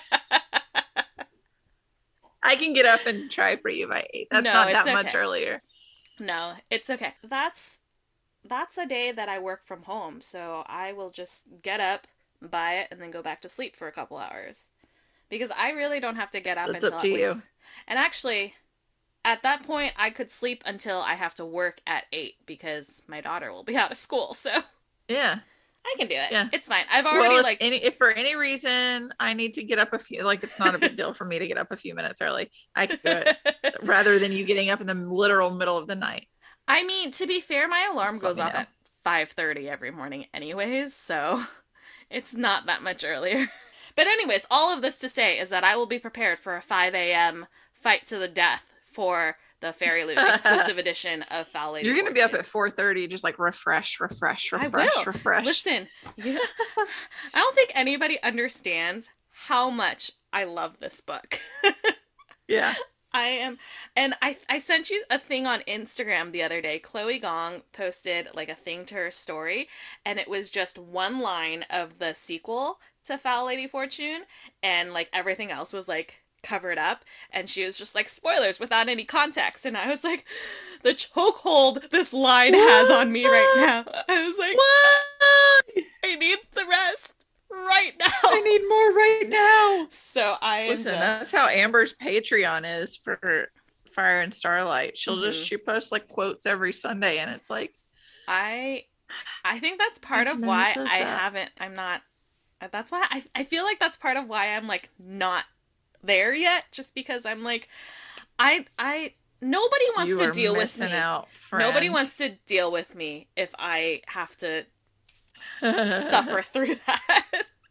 I can get up and try for you by eight. That's No, not it's that much okay. earlier. No, it's okay. That's that's a day that I work from home, so I will just get up, buy it, and then go back to sleep for a couple hours. Because I really don't have to get up That's until up to at you. least. And actually, at that point, I could sleep until I have to work at eight because my daughter will be out of school. So Yeah. I can do it. Yeah. It's fine. I've already Well, if like any, if for any reason I need to get up a few, like it's not a big deal for me to get up a few minutes early. I can do it rather than you getting up in the literal middle of the night. I mean, to be fair, my alarm Just let goes me off know. at five thirty every morning anyways, so it's not that much earlier. But anyways, all of this to say is that I will be prepared for a five a.m. fight to the death for the Fairy Loot exclusive edition of Foul Lady You're going to be up Fortune. at four thirty, just like refresh, refresh, I refresh, will. refresh. Listen, you, I don't think anybody understands how much I love this book. Yeah. I am, and I I sent you a thing on Instagram the other day. Chloe Gong posted like a thing to her story, and it was just one line of the sequel to Foul Lady Fortune, and like everything else was like covered up, and she was just like spoilers without any context, and I was like, the chokehold this line has on me right now. I was like, What? I need the rest right now. I need more right now. So I am Listen, just... that's how Amber's Patreon is for Fire and Starlight. She'll mm-hmm. just she posts like quotes every Sunday, and it's like I I think that's part of why I that. haven't I'm not that's why I, I feel like that's part of why I'm like not there yet, just because I'm like I I nobody wants you to deal with me. Out, nobody wants to deal with me if I have to suffer through that.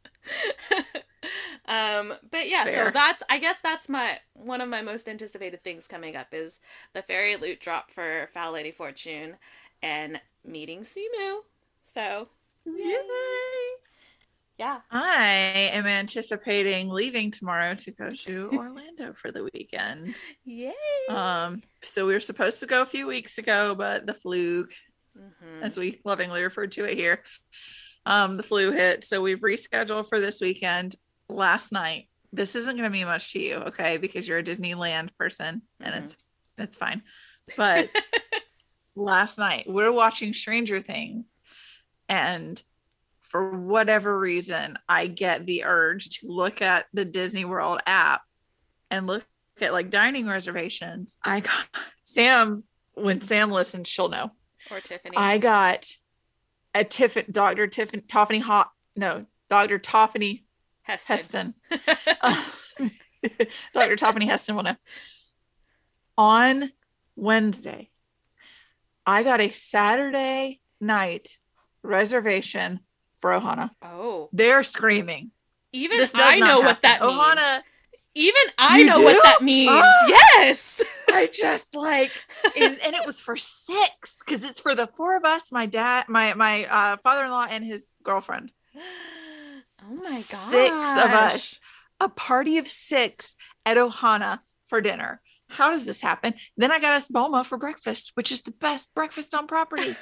um but yeah, Fair. So that's I guess that's my one of my most anticipated things coming up is the fairy loot drop for Foul Lady Fortune and meeting Simu. So yay. Yeah, I am anticipating leaving tomorrow to go to Orlando for the weekend. Yay. Um so we were supposed to go a few weeks ago, but the fluke, mm-hmm. as we lovingly refer to it here, um the flu hit, so we've rescheduled for this weekend. Last night, this isn't going to mean much to you, okay, because you're a Disneyland person, and mm-hmm. it's it's fine, but last night we're watching Stranger Things, and for whatever reason I get the urge to look at the Disney World app and look at like dining reservations. I got Sam, when Sam listens, she'll know, or Tiffany. I got a Tiffany, Doctor Tiffany, Toffany Hot, no, Doctor Toffany Heston. Heston. uh, Doctor Toffany Heston will know. On Wednesday, I got a Saturday night reservation for Ohana. Oh. They're screaming. Even I know happen. What that means. Ohana. Even I you know do? What that means. Oh, yes. I just like, and, and it was for six, because it's for the four of us, my dad, my, my uh, father-in-law and his girlfriend. Oh my gosh. Six of us, a party of six at Ohana for dinner. How does this happen? Then I got us Boma for breakfast, which is the best breakfast on property.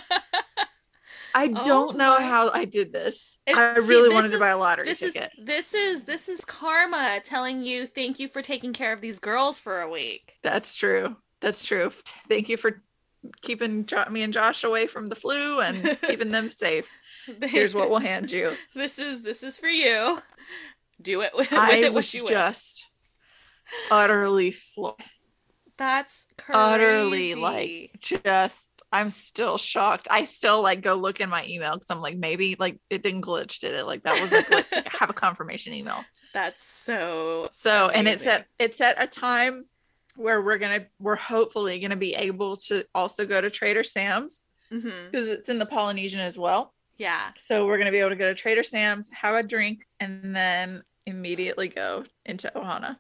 I oh don't know my. how I did this. It, I really see, wanted is, to buy a lottery this ticket. Is, this is this is karma telling you thank you for taking care of these girls for a week. That's true. That's true. Thank you for keeping jo- me and Josh away from the flu and keeping them safe. Here's what we'll hand you. This is this is for you. Do it with, with I it was what you just will. Utterly floored. That's crazy. Utterly like just. I'm still shocked. I still like go look in my email because I'm like, maybe like it didn't glitch, did it? Like that was a glitch. Like, I have a confirmation email. That's so so, amazing. And it's at it's at a time where we're gonna we're hopefully gonna be able to also go to Trader Sam's, because mm-hmm. it's in the Polynesian as well. Yeah. So we're gonna be able to go to Trader Sam's, have a drink, and then immediately go into Ohana.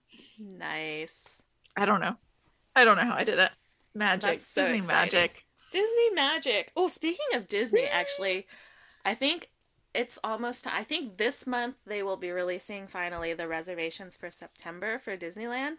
Nice. I don't know. I don't know how I did it. Magic. So Disney exciting. magic. Disney magic. Oh, speaking of Disney, actually, I think it's almost, I think this month they will be releasing finally the reservations for September for Disneyland,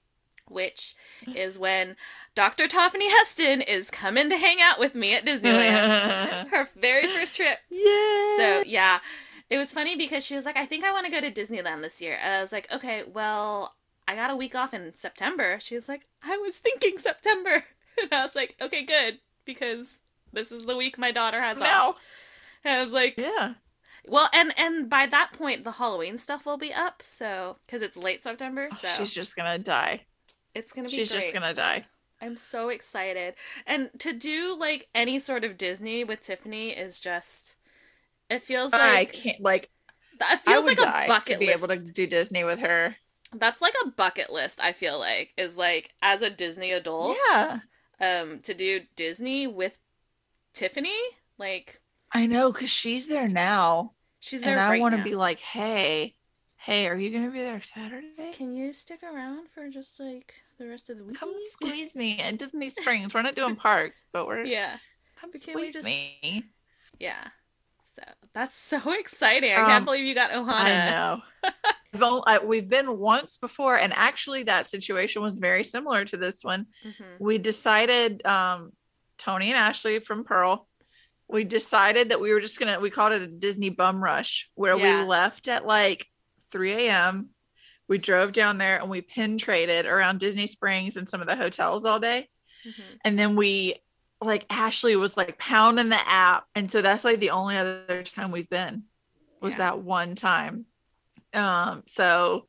which is when Doctor Toffany Heston is coming to hang out with me at Disneyland. Her very first trip. Yeah. So, yeah. It was funny because she was like, I think I want to go to Disneyland this year. And I was like, okay, well, I got a week off in September. She was like, I was thinking September. And I was like, okay, good. Because this is the week my daughter has now. Off. And I was like, yeah. Well, and and by that point, the Halloween stuff will be up. So, because it's late September. So oh, she's just gonna die. It's gonna be. She's great. just gonna die. I'm so excited, and to do like any sort of Disney with Tiffany is just. It feels like I can't like. It feels like a bucket to be list. able to do Disney with her. That's like a bucket list. I feel like is like as a Disney adult. Yeah. Um, to do Disney with Tiffany, like I know, because she's there now. She's there, and I right want to now. be like, hey, hey, are you gonna be there Saturday? Can you stick around for just like the rest of the week? Come squeeze me at Disney Springs. We're not doing parks, but we're yeah. Come but squeeze just... me. Yeah. So that's so exciting. I um, can't believe you got Ohana. I know. only, I, we've been once before, and actually that situation was very similar to this one. Mm-hmm. We decided, um, Tony and Ashley from Pearl, we decided that we were just gonna, we called it a Disney bum rush, where yeah. we left at like three a.m. We drove down there and we pin traded around Disney Springs and some of the hotels all day. Mm-hmm. And then we, like, Ashley was like pounding the app. And so that's like the only other time we've been was yeah. that one time. Um, so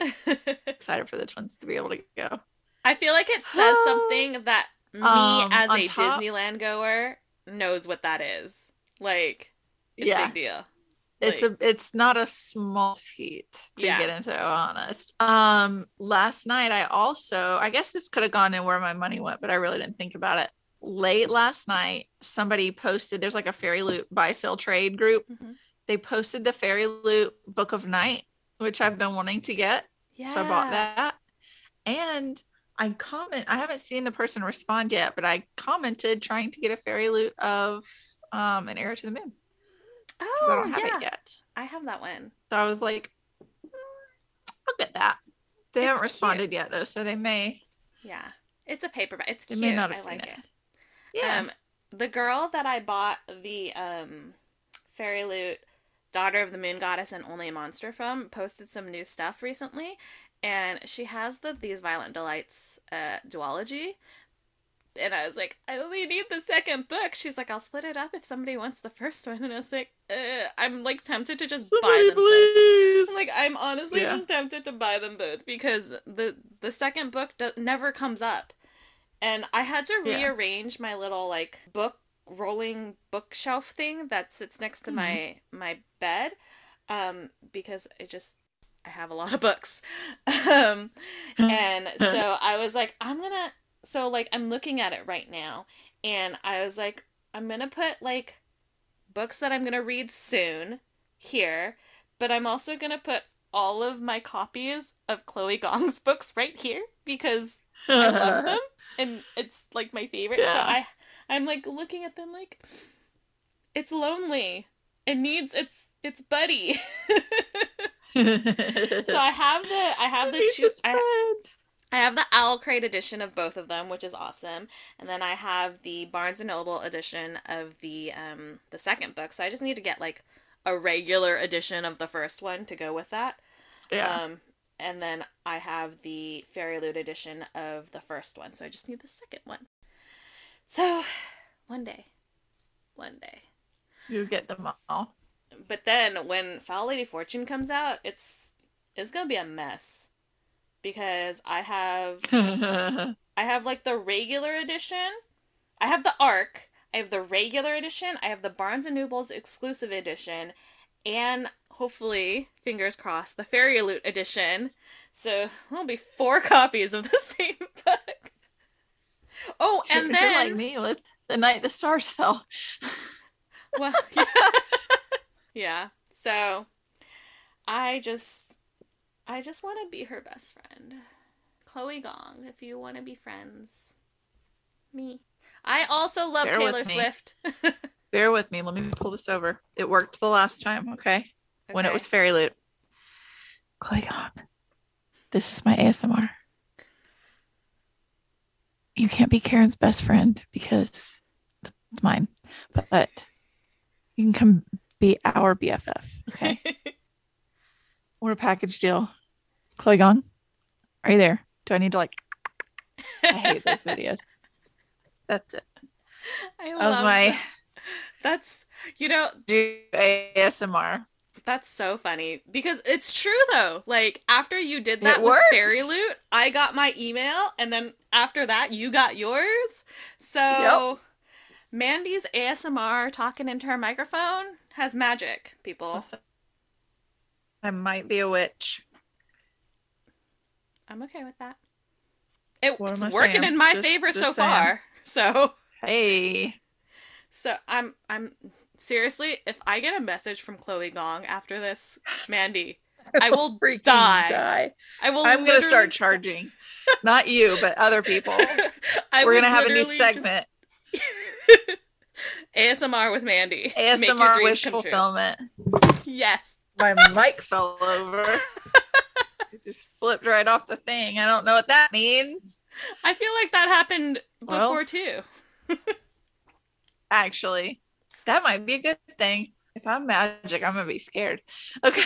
excited for the twins to be able to go. I feel like it says something that me um, as a top, Disneyland goer knows what that is. Like, it's yeah. a big deal. It's like, a it's not a small feat to yeah. get into, honest. Um, last night I also, I guess this could have gone in where my money went, but I really didn't think about it. Late last night, somebody posted, there's like a Fairy Loot buy sell trade group. Mm-hmm. They posted the Fairy Loot Book of Night, which I've been wanting to get. Yeah. So I bought that. And I comment, I haven't seen the person respond yet, but I commented trying to get a Fairy Loot of um An Arrow to the Moon. Oh, I don't have yeah. it yet. I have that one. So I was like, mm, I'll get that. They it's haven't responded cute. yet, though, so they may. Yeah. It's a paperback. It's they cute. May not have I seen like it. it. Yeah. Um, the girl that I bought the um, Fairy Loot Daughter of the Moon Goddess and Only a Monster from posted some new stuff recently. And she has the These Violent Delights uh, duology. And I was like, I only need the second book. She's like, I'll split it up if somebody wants the first one. And I was like, uh, I'm like tempted to just somebody buy them please. both. I'm like, I'm honestly yeah. just tempted to buy them both because the the second book do- never comes up. And I had to rearrange yeah. my little like book rolling bookshelf thing that sits next to mm-hmm. my my bed um, because it just, I have a lot of books. um, and so I was like, I'm going to, So, like, I'm looking at it right now, and I was like, I'm going to put, like, books that I'm going to read soon here, but I'm also going to put all of my copies of Chloe Gong's books right here, because I love them, and it's, like, my favorite. Yeah. So, I, I'm, like, looking at them like, it's lonely. It needs its, its buddy. So, I have the, I have the, two, I, I have the Owl Crate edition of both of them, which is awesome. And then I have the Barnes and Noble edition of the um the second book. So I just need to get like a regular edition of the first one to go with that. Yeah. Um, and then I have the Fairy Loot edition of the first one. So I just need the second one. So one day. One day. You get them all. But then when Foul Lady Fortune comes out, it's it's gonna be a mess. Because I have, I have like the regular edition, I have the ARC, I have the regular edition, I have the Barnes and Noble's exclusive edition, and hopefully, fingers crossed, the Fairy Loot edition. So there'll be four copies of the same book. Oh, and then you're like me with The Night the Stars Fell. Well, yeah. Yeah. So I just. I just want to be her best friend. Chloe Gong, if you want to be friends. Me. I also love Bear Taylor Swift. Bear with me. Let me pull this over. It worked the last time, okay? okay. When it was Fairy Loot. Chloe Gong, this is my A S M R. You can't be Karen's best friend because it's mine. But you can come be our B F F, okay? We're a package deal. Chloe Gong, are you there? Do I need to like? I hate those videos. That's it. I that love was my. That. That's you know. Do A S M R. That's so funny because it's true though. Like after you did that it with works. Fairy Loot, I got my email, and then after that, you got yours. So yep. Mandy's A S M R talking into her microphone has magic, people. I might be a witch. I'm okay with that. It's working saying? in my just, favor just so saying. far. So hey. So I'm I'm seriously, if I get a message from Chloe Gong after this, Mandy, I will die. die. I will. I'm gonna start charging. Not you, but other people. We're gonna have a new segment. Just... A S M R with Mandy. A S M R wish fulfillment. Yes. My mic fell over. Just flipped right off the thing. I don't know what that means. I feel like that happened before Well, too. Actually, that might be a good thing. If I'm magic, I'm gonna be scared. Okay.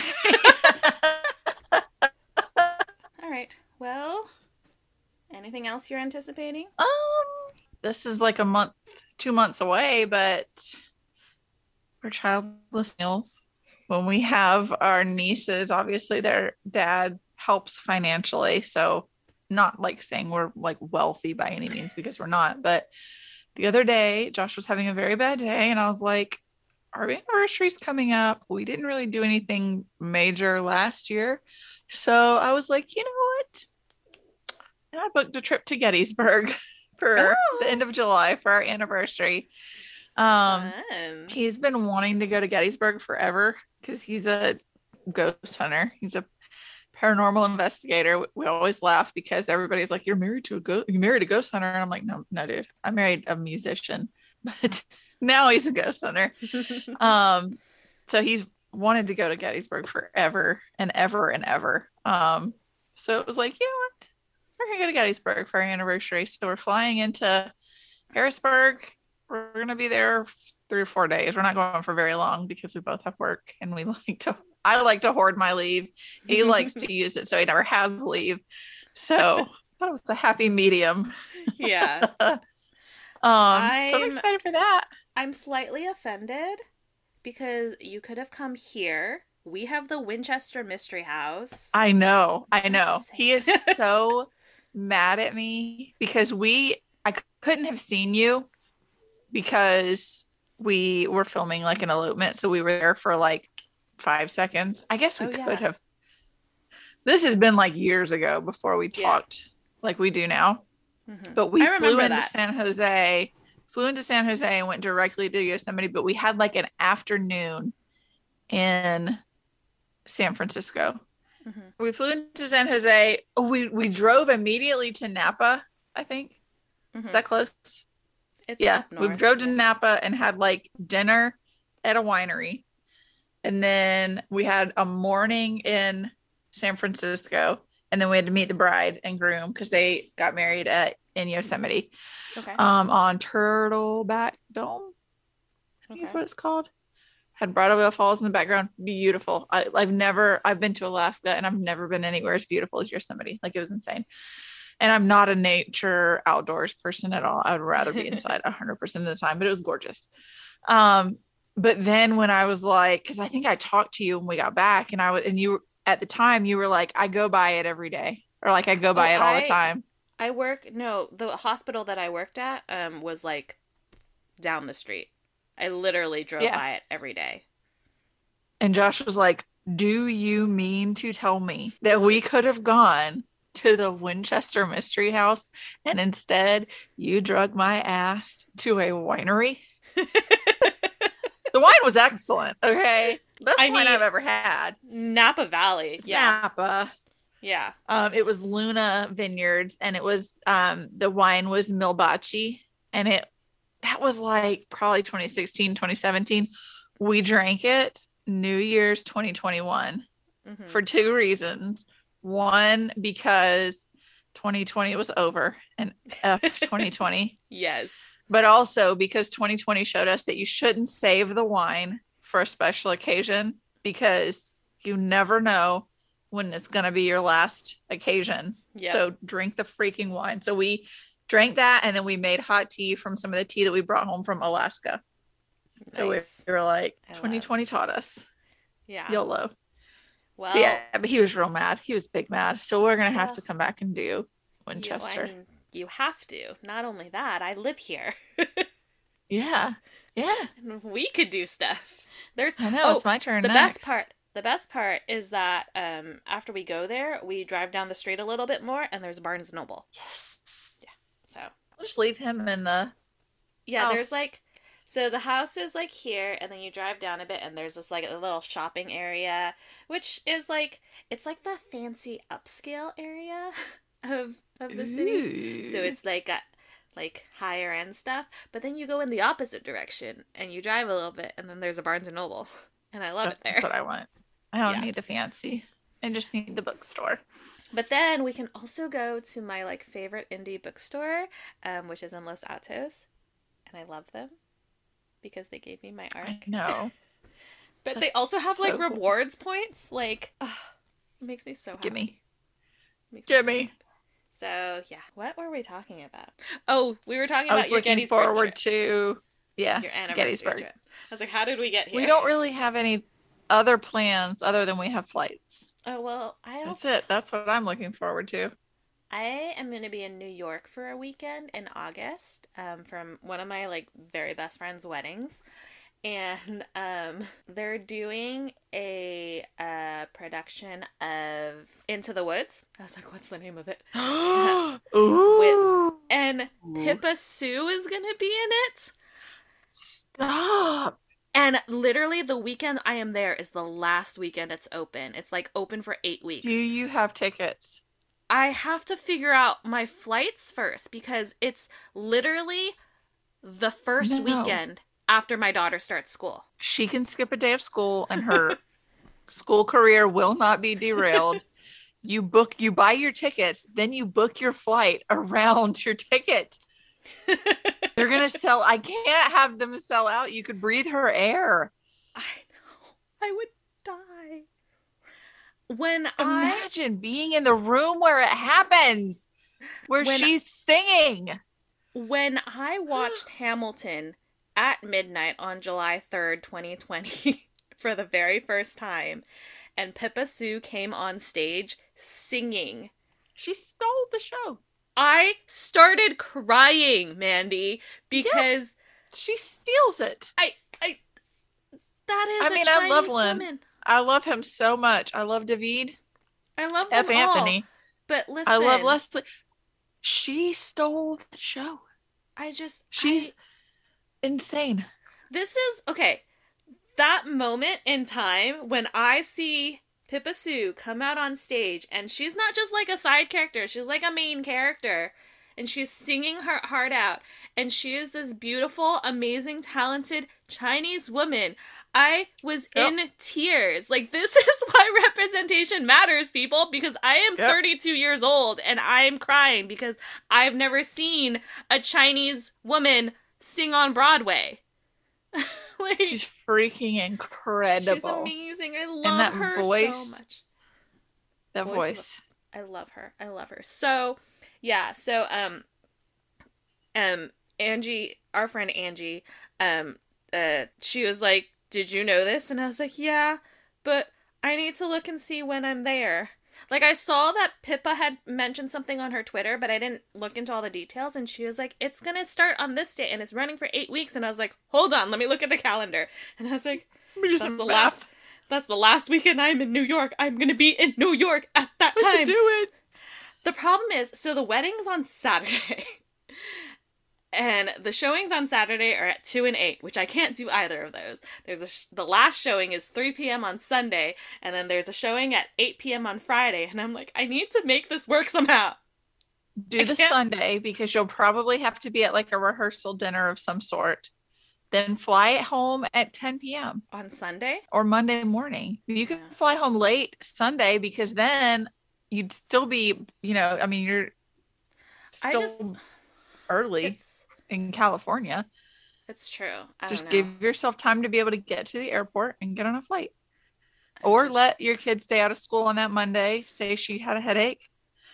All right. Well, anything else you're anticipating? Um, this is like a month, two months away, but we're childless meals. When we have our nieces, obviously their dad helps financially. So not like saying we're like wealthy by any means, because we're not. But the other day, Josh was having a very bad day, and I was like, our anniversary's coming up. We didn't really do anything major last year. So I was like, you know what? And I booked a trip to Gettysburg for Oh. the end of July for our anniversary. Um, Fun. he's been wanting to go to Gettysburg forever because he's a ghost hunter. He's a paranormal investigator. We always laugh because everybody's like, "You're married to a ghost. You married a ghost hunter," and I'm like, "No, no, dude. I married a musician." But now he's a ghost hunter. Um, so he's wanted to go to Gettysburg forever and ever and ever. Um, so it was like, you know what? We're gonna go to Gettysburg for our anniversary. So we're flying into Harrisburg. We're gonna be there three or four days. We're not going for very long because we both have work, and we like to I like to hoard my leave. He likes to use it, so he never has leave. So I thought it was a happy medium. Yeah. um, so I'm I'm- excited for that. I'm slightly offended because you could have come here. We have the Winchester Mystery House. I know. I Just know. saying. He is so mad at me because we I c- couldn't have seen you because we were filming like an elopement, so we were there for like five seconds. I guess we Oh, could yeah. have. This has been like years ago before we Yeah. talked like we do now. Mhm. But we I flew remember into that. San Jose, flew into San Jose and went directly to Yosemite, but we had like an afternoon in San Francisco. Mhm. We flew into San Jose. Oh, we we drove immediately to Napa, I think. Mhm. Is that close? It's Yeah. up We north, drove to yeah. Napa and had like dinner at a winery. And then we had a morning in San Francisco. And then we had to meet the bride and groom because they got married at in Yosemite. Okay. Um, on Turtleback Dome, I think is Okay. what it's called. Had Bridalveil Falls in the background. Beautiful. I, I've never, I've been to Alaska and I've never been anywhere as beautiful as Yosemite. Like, it was insane. And I'm not a nature outdoors person at all. I would rather be inside one hundred percent of the time, but it was gorgeous. Um, but then when I was like, because I think I talked to you when we got back, and I was, and you at the time you were like, I go by it every day, or like I go by Oh, it all I- the time. I work no, the hospital that I worked at um was like down the street. I literally drove Yeah. by it every day. And Josh was like, do you mean to tell me that we could have gone to the Winchester Mystery House and instead you drug my ass to a winery? The wine was excellent. Okay. Best I wine mean- I've ever had. Napa Valley. Yeah. Napa. Yeah. Um, it was Luna Vineyards, and it was um the wine was Milbachi, and it that was like probably twenty sixteen, twenty seventeen. We drank it New Year's twenty twenty-one Mhm. for two reasons. One, because twenty twenty was over and F twenty twenty, Yes. but also because twenty twenty showed us that you shouldn't save the wine for a special occasion because you never know when it's going to be your last occasion. Yeah. So drink the freaking wine. So we drank that, and then we made hot tea from some of the tea that we brought home from Alaska. So we, Nice. we were like, I love- twenty twenty taught us Yeah. YOLO. Well, So yeah, but he was real mad. He was big mad. So we're going to have Well, to come back and do you, Winchester. I mean, you have to. Not only that, I live here. Yeah. Yeah. We could do stuff. There's I know. oh, it's my turn the next. best part. The best part is that um, after we go there, we drive down the street a little bit more, and there's Barnes and Noble. Yes. So I'll just leave him in the yeah, house. there's like, so the house is like here, and then you drive down a bit, and there's this like a little shopping area, which is like it's like the fancy upscale area of of the city. So Ooh. it's like got like higher end stuff, but then you go in the opposite direction and you drive a little bit, and then there's a Barnes and Noble, and I love it there. That's what I want. I don't Yeah. need the fancy. I just need the bookstore. But then we can also go to my like favorite indie bookstore, um, which is in Los Altos, and I love them because they gave me my arc. No. But they also have like so cool. rewards points. Like, oh, it makes me so happy. Give me. Makes Give me. So, me. happy. So yeah, what were we talking about? Oh, we were talking I about was your looking Gettysburg forward trip. to yeah, Your anniversary Gettysburg. trip. I was like, how did we get here? We don't really have any other plans other than we have flights. Oh well, I also, That's it. That's what I'm looking forward to. I am going to be in New York for a weekend in August, um, from one of my like very best friends' weddings, and um, they're doing a uh, production of Into the Woods. I was like, what's the name of it? Ooh. And Pippa Sue is going to be in it. Stop. And literally the weekend I am there is the last weekend it's open. It's like open for eight weeks. Do you have tickets? I have to figure out my flights first because it's literally the first No. weekend after my daughter starts school. She can skip a day of school and her school career will not be derailed. You book, you buy your tickets, then you book your flight around your ticket. They're going to sell. I can't have them sell out. You could breathe her air. I know. I would die. When Imagine I, being in the room where it happens, where she's singing. When I watched Hamilton at midnight on July third, twenty twenty, for the very first time, and Pippa Sue came on stage singing, she stole the show. I started crying, Mandy, because yeah, she steals it. I, I, that is. I mean, a Chinese I love Lynn. woman. I love him so much. I love David. I love F. them Anthony. all. But listen, I love Leslie. She stole the show. I just, she's I, insane. This is okay. That moment in time when I see Pippa Sue come out on stage, and she's not just like a side character, she's like a main character, and she's singing her heart out, and she is this beautiful, amazing, talented Chinese woman. I was yep. in tears. Like, this is why representation matters, people, because I am yep. thirty-two years old, and I'm crying because I've never seen a Chinese woman sing on Broadway. Like, she's freaking incredible. She's amazing. I love and that her voice, so much. That voice. voice. I love her. I love her. So, yeah. So, um, um, Angie, our friend Angie, um, uh, she was like, "Did you know this?" And I was like, "Yeah, but I need to look and see when I'm there." Like, I saw that Pippa had mentioned something on her Twitter, but I didn't look into all the details, and she was like, it's gonna start on this day, and it's running for eight weeks, and I was like, hold on, let me look at the calendar. And I was like, that's the last, that's the last weekend I'm in New York. I'm gonna be in New York at that time. Let's do it. The problem is, so the wedding's on Saturday, and the showings on Saturday are at two and eight, which I can't do either of those. There's a sh- the last showing is three p.m. on Sunday, and then there's a showing at eight p.m. on Friday, and I'm like, I need to make this work somehow. Do I the can't... Sunday, because you'll probably have to be at like a rehearsal dinner of some sort. Then fly it home at ten p.m. on Sunday? Or Monday morning. You can yeah. fly home late Sunday, because then you'd still be, you know, I mean, you're still I just, early. It's... in California. It's true. I just don't know. give yourself time to be able to get to the airport and get on a flight. I or just... let your kids stay out of school on that Monday. Say she had a headache.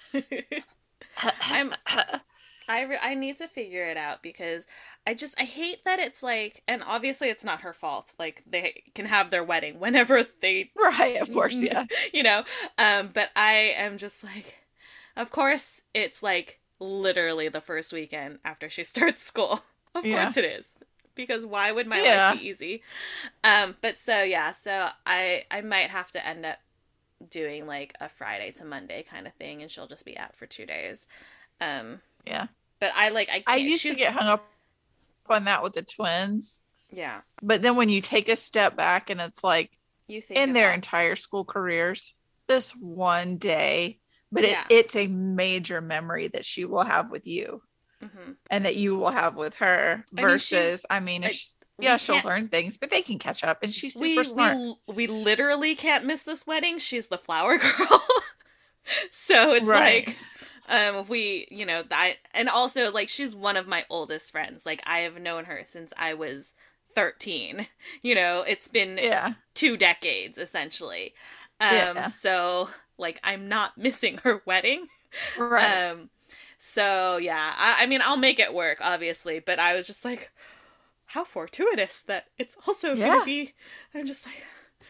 I'm I re- I need to figure it out, because I just I hate that it's like, and obviously it's not her fault. Like, they can have their wedding whenever they right, of course, yeah. You know, um but I am just like, of course it's like literally the first weekend after she starts school. Of yeah. course it is. Because why would my yeah. life be easy? Um, but so, yeah, so I, I might have to end up doing like a Friday to Monday kind of thing, and she'll just be out for two days. Um, yeah. But I like, I can't. I used she's... to get hung up on that with the twins. Yeah. But then when you take a step back and it's like, you think in about... their entire school careers, this one day, but yeah. it, it's a major memory that she will have with you. Mm-hmm. And that you will have with her, versus I mean, I mean she, yeah she'll learn things, but they can catch up, and she's super we, smart. We, we literally can't miss this wedding. She's the flower girl. So it's Right. like, um, we, you know, that, and also like she's one of my oldest friends. Like I have known her since I was thirteen. You know, it's been Yeah. two decades essentially. Um, Yeah. so like I'm not missing her wedding. Right. Um, so yeah, I, I mean, I'll make it work, obviously, but I was just like, how fortuitous that it's also Yeah. gonna be. I'm just like,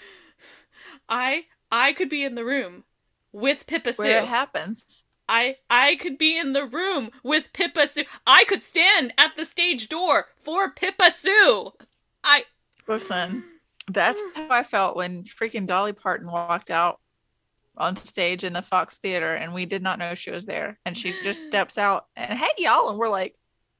I I could be in the room with Pippa Sue. Where it happens. I I could be in the room with Pippa Sue. I could stand at the stage door for Pippa Sue. I Listen, that's how I felt when freaking Dolly Parton walked out on stage in the Fox Theater and we did not know she was there. And she just steps out and, hey, y'all. And we're like,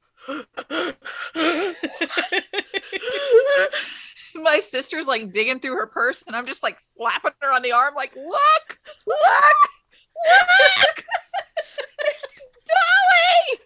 my sister's like digging through her purse and I'm just like slapping her on the arm, like, look, look, look. Dolly!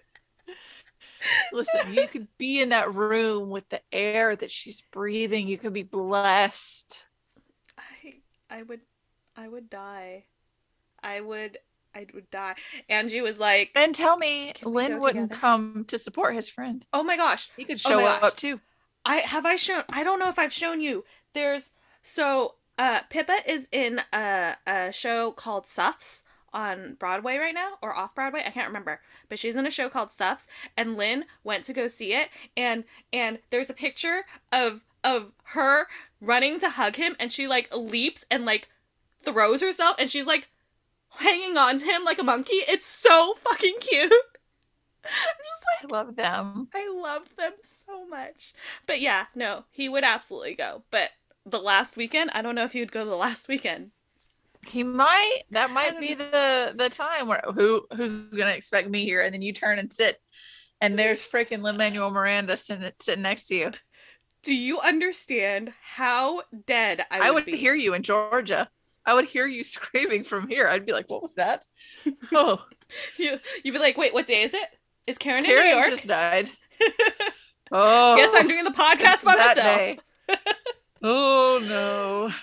Listen, you could be in that room with the air that she's breathing. You could be blessed. I I would I would die. I would I would die. Angie was like, and tell me Lynn wouldn't together? come to support his friend. Oh my gosh. He could Oh show my up gosh. too. I have I shown I don't know if I've shown you. There's so uh Pippa is in a a show called Suffs on Broadway right now, or off Broadway, I can't remember, but she's in a show called Suffs, and Lynn went to go see it, and and there's a picture of of her running to hug him, and she like leaps and like throws herself, and she's like hanging on to him like a monkey. It's so fucking cute. I'm just like, I love them. I love them so much. But yeah, no, he would absolutely go. But the last weekend, I don't know if he would go the last weekend. He might. That I might don't be know. the the time where who who's gonna expect me here, and then you turn and sit, and there's freaking Lin-Manuel Miranda sitting sitting next to you. Do you understand how dead I would, I would be? hear you in Georgia. I would hear you screaming from here. I'd be like, "What was that?" Oh, You you'd be like, wait, what day is it? Is Karen, in Karen New York? just died. Oh, Guess I'm doing the podcast by that myself. day. Oh no.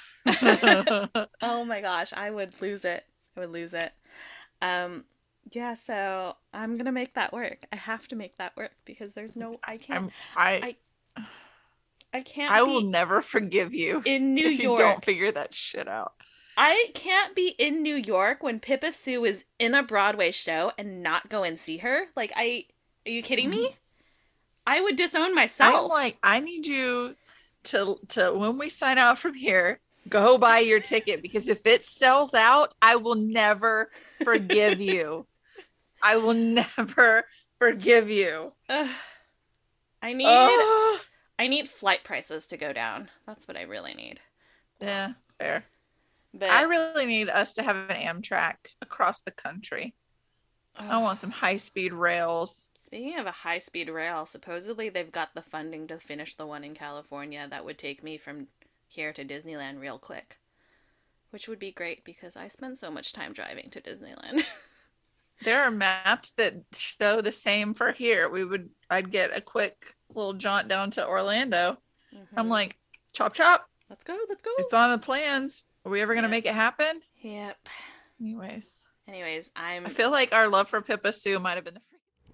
Oh my gosh, I would lose it. I would lose it. Um, yeah, so I'm gonna make that work. I have to make that work because there's no, I can't, I'm, I I, I can't. I be will never forgive you in New if you York. don't figure that shit out. I can't be in New York when Pippa Sue is in a Broadway show and not go and see her. Like, I, are you kidding me? I would disown myself. I'm like, I need you to to when we sign out from here, go buy your ticket, because if it sells out, I will never forgive you. I will never forgive you. Ugh. I need, Oh, I need flight prices to go down. That's what I really need. yeah, fair. But I really need us to have an Amtrak across the country. I ugh. want some high speed rails. Speaking of a high-speed rail, supposedly they've got the funding to finish the one in California that would take me from here to Disneyland real quick. Which would be great because I spend so much time driving to Disneyland. There are maps that show the same for here. We would, I'd get a quick little jaunt down to Orlando. Mm-hmm. I'm like, chop chop. Let's go, let's go. It's on the plans. Are we ever gonna Yeah. make it happen? Yep. Anyways, Anyways, I'm... I feel like our love for Pippa Sue might have been the free-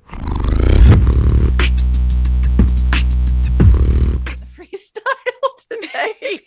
freestyle today.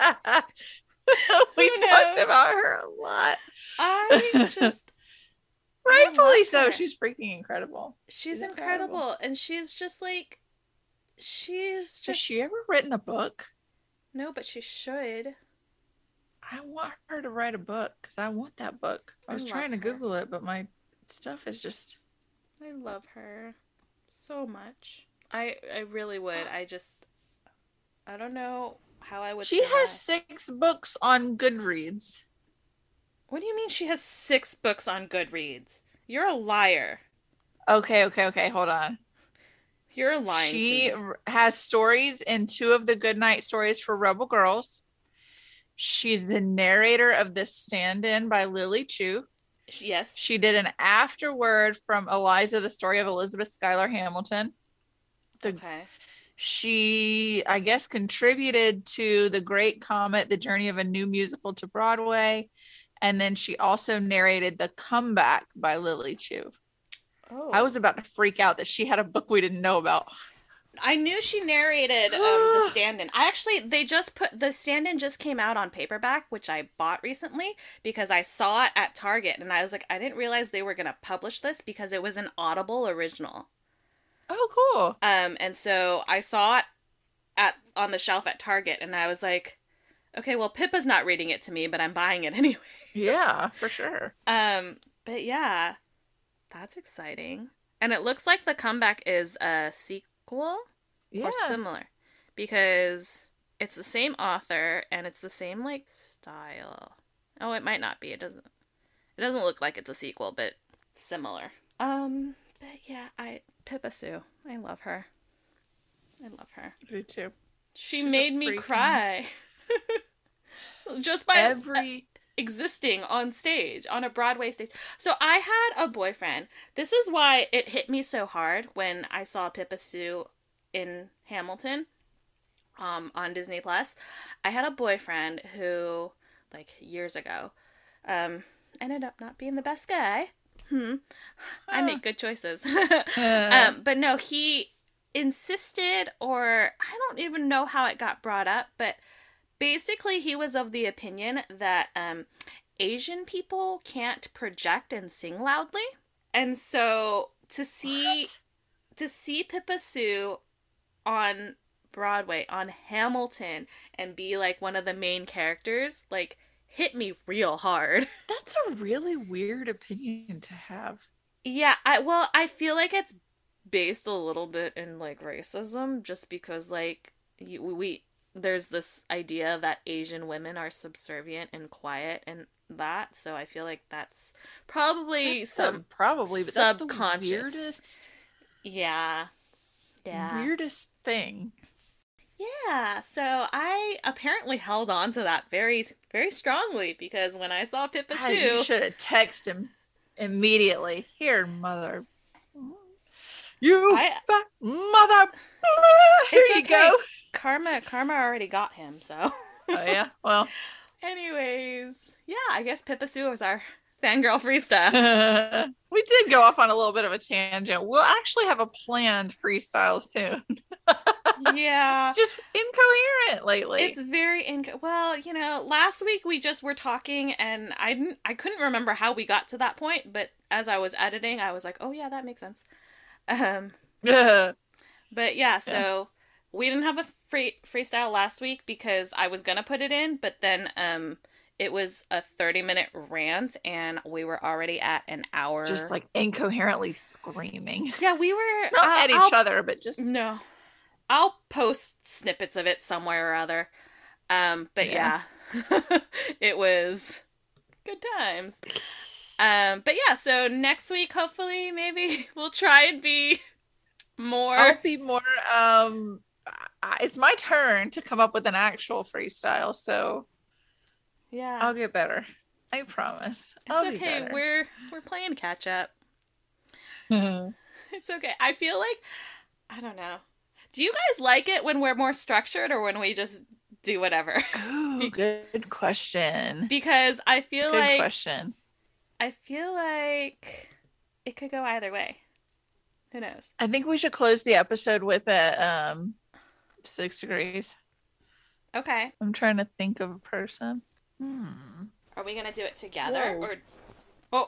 We Who talked knows? about her a lot. I just... Rightfully love so. her. She's freaking incredible. She's She's incredible. incredible. And she's just like... She's just... Has she ever written a book? No, but she should. I want her to write a book because I want that book. I I was love trying to her. Google it, but my stuff is just. I love her so much. I I really would. I just I don't know how I would. She survive. has six books on Goodreads. What do you mean she has six books on Goodreads? You're a liar. Okay, okay, okay. Hold on. You're lying. She to me. r- has stories in two of the Goodnight Stories for Rebel Girls. She's the narrator of The Stand-In by Lily Chu. Yes. She did an afterword from Eliza, the story of Elizabeth Schuyler Hamilton. The, Okay. She, I guess, contributed to The Great Comet, The Journey of a New Musical to Broadway. And then she also narrated The Comeback by Lily Chu. Oh. I was about to freak out that she had a book we didn't know about. I knew she narrated um, The Stand-In. I actually, they just put, The Stand-In just came out on paperback, which I bought recently because I saw it at Target. And I was like, I didn't realize they were going to publish this because it was an Audible original. Oh, cool. Um, and so I saw it at on the shelf at Target, and I was like, okay, well, Pippa's not reading it to me, but I'm buying it anyway. Yeah, for sure. Um, but yeah, that's exciting. And it looks like The Comeback is a sequel Yeah. or similar because it's the same author and it's the same like style. Oh, it might not be. It doesn't. It doesn't look like it's a sequel, but similar. Um, but yeah, I Pippa Sue. I love her. I love her. I do too. She She's made a me freaking- cry. Just by Every existing on stage, on a Broadway stage. So I had a boyfriend. This is why it hit me so hard when I saw Pippa Sue in Hamilton um, on Disney Plus. I had a boyfriend who, like, years ago, um, ended up not being the best guy. Hmm. I make good choices. um, but no, he insisted, or I don't even know how it got brought up, but basically he was of the opinion that um, Asian people can't project and sing loudly. And so to see What? to see Pippa Sue on Broadway, on Hamilton, and be like one of the main characters, like, hit me real hard. That's a really weird opinion to have. Yeah, I well, I feel like it's based a little bit in like racism, just because like you, we there's this idea that Asian women are subservient and quiet and that, so I feel like that's probably That's some some probably, but that's the subconscious. weirdest, yeah, yeah, weirdest thing. yeah. So I apparently held on to that very, very strongly because when I saw Pippa God, you Sue, should have texted him immediately. Here, mother. You I- fat mother. Here It's you okay. go. Karma, Karma already got him. So, Oh yeah. Well, anyways, yeah, I guess Pippa Sue was our fangirl freestyle. we did go off on a little bit of a tangent. We'll actually have a planned freestyle soon. Yeah. It's just incoherent lately. It's very inc- well, you know, last week we just were talking and I didn't I couldn't remember how we got to that point, but as I was editing, I was like, "Oh yeah, that makes sense." Um Ugh. but yeah, so we didn't have a free freestyle last week because I was going to put it in, but then um it was a thirty minute rant and we were already at an hour. Just like incoherently screaming. Yeah, we were Not uh, at each I'll- other, but just No. I'll post snippets of it somewhere or other. Um, but yeah, Yeah. it was good times. Um, but yeah, so next week, hopefully, maybe we'll try and be more. I'll be more. Um, I, it's my turn to come up with an actual freestyle, so yeah, I'll get better. I promise. I'll it's be okay. better. We're we're playing catch up. Ooh, It's okay. I feel like I don't know. Do you guys like it when we're more structured or when we just do whatever? good question. Because I feel Good like question. I feel like it could go either way. Who knows? I think we should close the episode with a um six degrees. Okay. I'm trying to think of a person. Hmm. Are we gonna do it together Whoa. or oh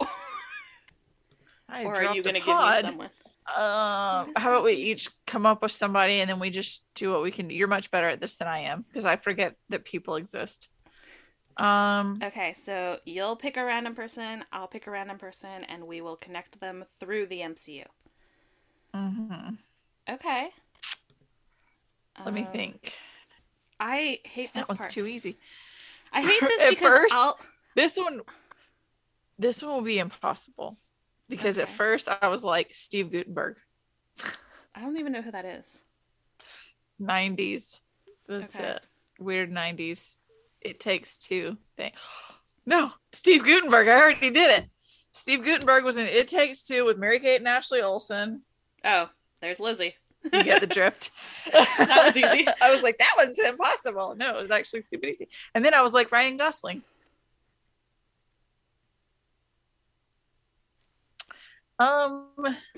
I or are you dropped a gonna give me pod. someone? Um, What is how about we each come up with somebody and then we just do what we can do. You're much better at this than I am because I forget that people exist. Um, Okay, so you'll pick a random person, I'll pick a random person, and we will connect them through the M C U. mhm. Okay. Let me Um, think. I hate That this one's part. too easy. I hate this At because first- I'll This one, this one will be impossible because at Okay. first I was like Steve Gutenberg, I don't even know who that is. nineties. That's Okay. it. Weird nineties. It Takes Two thing. No, Steve Gutenberg. I already did it. Steve Gutenberg was in It Takes Two with Mary Kate and Ashley Olsen. Oh, there's Lizzie. You get the drift. That was easy. I was like, that one's impossible. No, it was actually stupid easy. And then I was like Ryan Gosling. Um,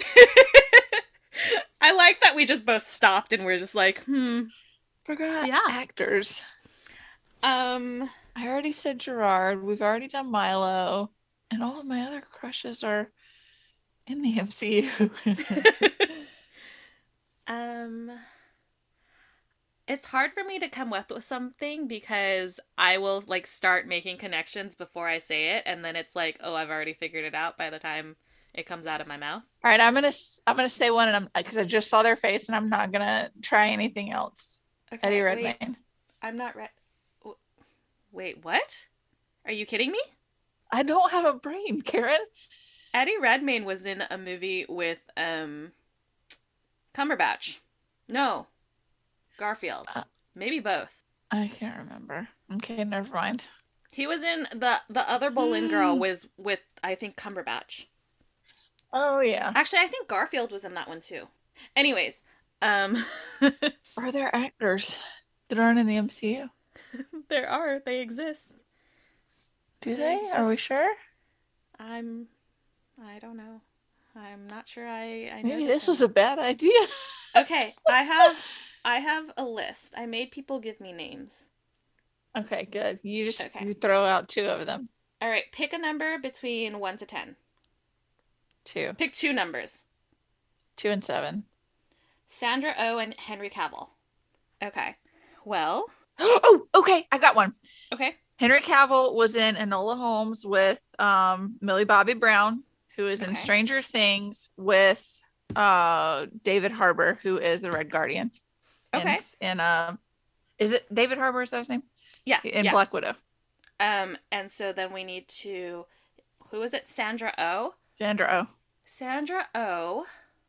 I like that we just both stopped and we're just like, hmm. forgot Yeah. actors. Um, I already said Gerard. We've already done Milo, and all of my other crushes are in the M C U. um, it's hard for me to come up with something because I will like start making connections before I say it, and then it's like, oh, I've already figured it out by the time it comes out of my mouth. All right, I'm gonna I'm gonna say one, and I'm because I just saw their face, and I'm not gonna try anything else. Okay, Eddie wait. Redmayne. I'm not re- Wait, what? Are you kidding me? I don't have a brain, Karen. Eddie Redmayne was in a movie with um Cumberbatch. No, Garfield. Uh, Maybe both. I can't remember. Okay, never mind. He was in the the other Boleyn girl was with I think Cumberbatch. Oh yeah. Actually, I think Garfield was in that one too. Anyways, um Are there actors that aren't in the M C U? there are. They exist. Do They they? exist. Are we sure? I'm I don't know. I'm not sure I I Maybe this was a bad idea. Okay, I have I have a list. I made people give me names. Okay, good. You just Okay. you throw out two of them. All right, pick a number between one to ten. Two. Pick two numbers. Two and seven. Sandra Oh and Henry Cavill. Okay. Well, Oh, okay. I got one. okay. Henry Cavill was in Enola Holmes with um, Millie Bobby Brown, who is in Okay. Stranger Things with uh, David Harbour, who is the Red Guardian. Okay. In, in uh, is it David Harbour? Is that his name? Yeah. In yeah. Black Widow. Um, and so then we need to who is it? Sandra Oh? Sandra Oh. Sandra Oh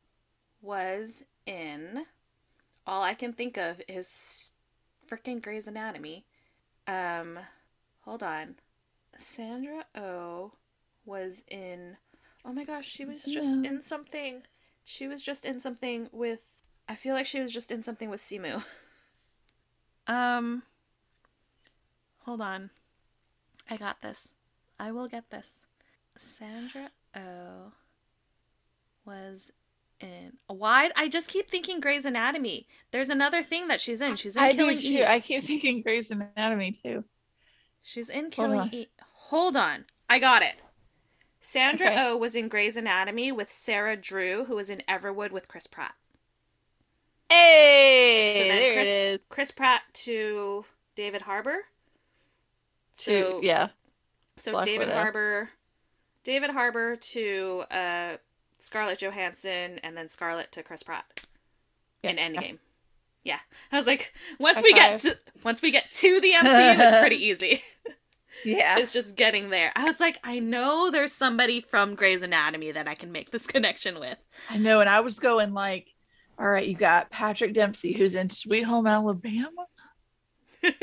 was in all I can think of is freaking Grey's Anatomy. Um, hold on. Sandra Oh was in oh my gosh, she was just Yeah. in something. She was just in something with I feel like she was just in something with Simu. um Hold on. I got this. I will get this. Sandra Oh was in why I just keep thinking Grey's Anatomy. There's another thing that she's in. She's in I do Killing too. Eve. I keep thinking Grey's Anatomy too. She's in Hold Killing on. Eve. Hold on. I got it. Sandra Okay. Oh was in Grey's Anatomy with Sarah Drew, who was in Everwood with Chris Pratt. Hey, So then there Chris- it is. Chris Pratt to David Harbour. Two, So yeah. So Black David Widow. Harbour, David Harbour to uh, Scarlett Johansson, and then Scarlett to Chris Pratt in Yeah. Endgame. Yeah, I was like, once High we get five. to once we get to the M C U, it's pretty easy. Yeah. It's just getting there. I was like, I know there's somebody from Grey's Anatomy that I can make this connection with. I know, and I was going like, all right, you got Patrick Dempsey, who's in Sweet Home Alabama. I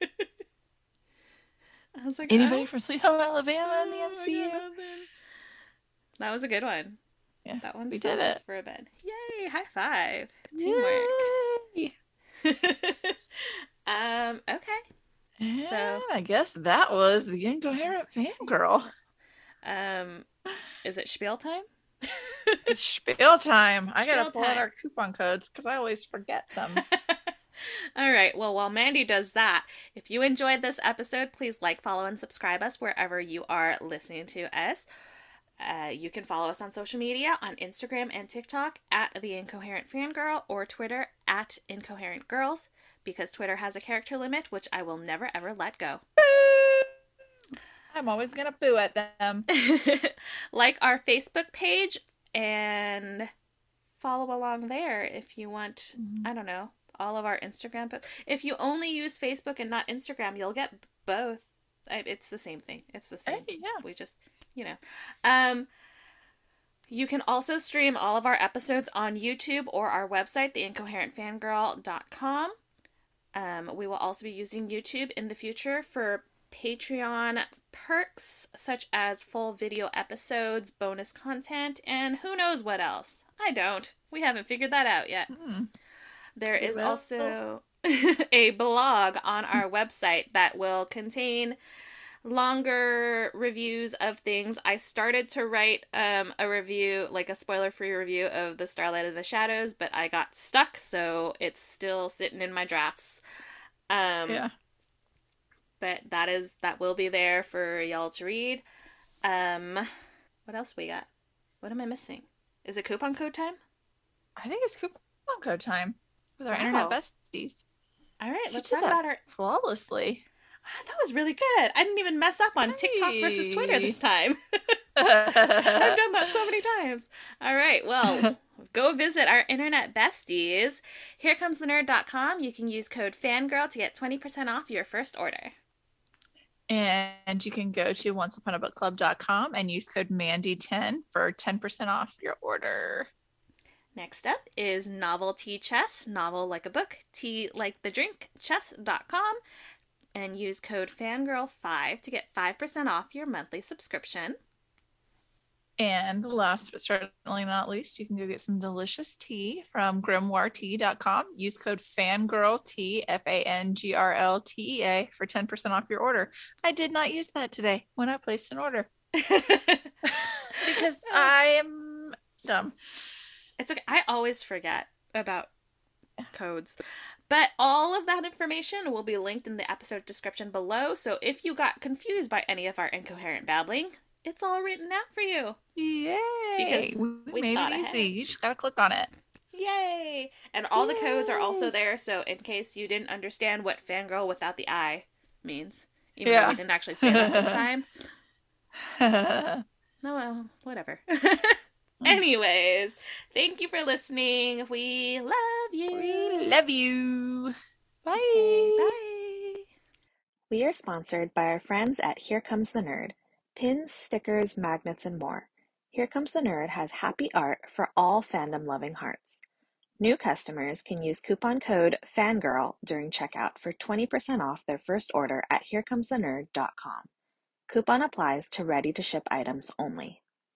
was like, Anybody oh, from Sweet Home Alabama in the oh, M C U? yeah, that was a good one. Yeah, That one we still did lives it. for a bit. Yay! High five. Teamwork. Yay. um. Okay. And So- I guess that was the Incoherent Fangirl. Um. Is it spiel time? It's spiel time. I gotta Spiel pull out time. our coupon codes because I always forget them. All right. Well, while Mandy does that, if you enjoyed this episode, please like, follow, and subscribe us wherever you are listening to us. Uh, you can follow us on social media on Instagram and TikTok at The Incoherent Fangirl or Twitter at Incoherent Girls because Twitter has a character limit, which I will never ever let go. I'm always gonna boo at them. Like our Facebook page and follow along there if you want, Mhm. I don't know, all of our Instagram. But if you only use Facebook and not Instagram, you'll get both. I- It's the same thing. It's the same. Hey, yeah. We just, you know. Um, you can also stream all of our episodes on YouTube or our website, the incoherent fangirl dot com. Um, we will also be using YouTube in the future for Patreon perks such as full video episodes, bonus content, and who knows what else. I don't. We haven't figured that out yet. Mm. There We is will. also a blog on our website that will contain longer reviews of things. I started to write um, a review, like a spoiler-free review of The Starlight and the Shadows, but I got stuck, so it's still sitting in my drafts. Um, Yeah. But that is that will be there for y'all to read. Um, what else we got? What am I missing? Is it coupon code time? I think it's coupon code time with our Wow. internet besties. All right, She let's did talk that about our. flawlessly. Ah, that was really good. I didn't even mess up on TikTok versus Twitter this time. I've I've done that so many times. All right, well, go visit our internet besties. here comes the nerd dot com. You can use code FANGIRL to get twenty percent off your first order. And you can go to once upon a book club dot com and use code Mandy ten for ten percent off your order. Next up is Novel Tea Chess, novel like a book, tea like the drink, chess dot com, and use code fangirl five to get five percent off your monthly subscription. And last but certainly not least, you can go get some delicious tea from grimoire tea dot com. Use code FANGIRLT, F A N G R L T E A, for ten percent off your order. I did not use that today when I placed an order because I am dumb. It's okay. I always forget about codes. But all of that information will be linked in the episode description below. So if you got confused by any of our incoherent babbling, it's all written out for you. Yay! Because we, we made thought it ahead. easy. You just gotta click on it. Yay! And all Yay. the codes are also there. So in case you didn't understand what fangirl without the I means, even Yeah. though we didn't actually say that this time. No, well, whatever. Anyways, thank you for listening. We love you. We love you. Bye. Okay, bye. We are sponsored by our friends at Here Comes the Nerd. Pins, stickers, magnets, and more. Here Comes the Nerd has happy art for all fandom-loving hearts. New customers can use coupon code FANGIRL during checkout for twenty percent off their first order at here comes the nerd dot com. Coupon applies to ready-to-ship items only.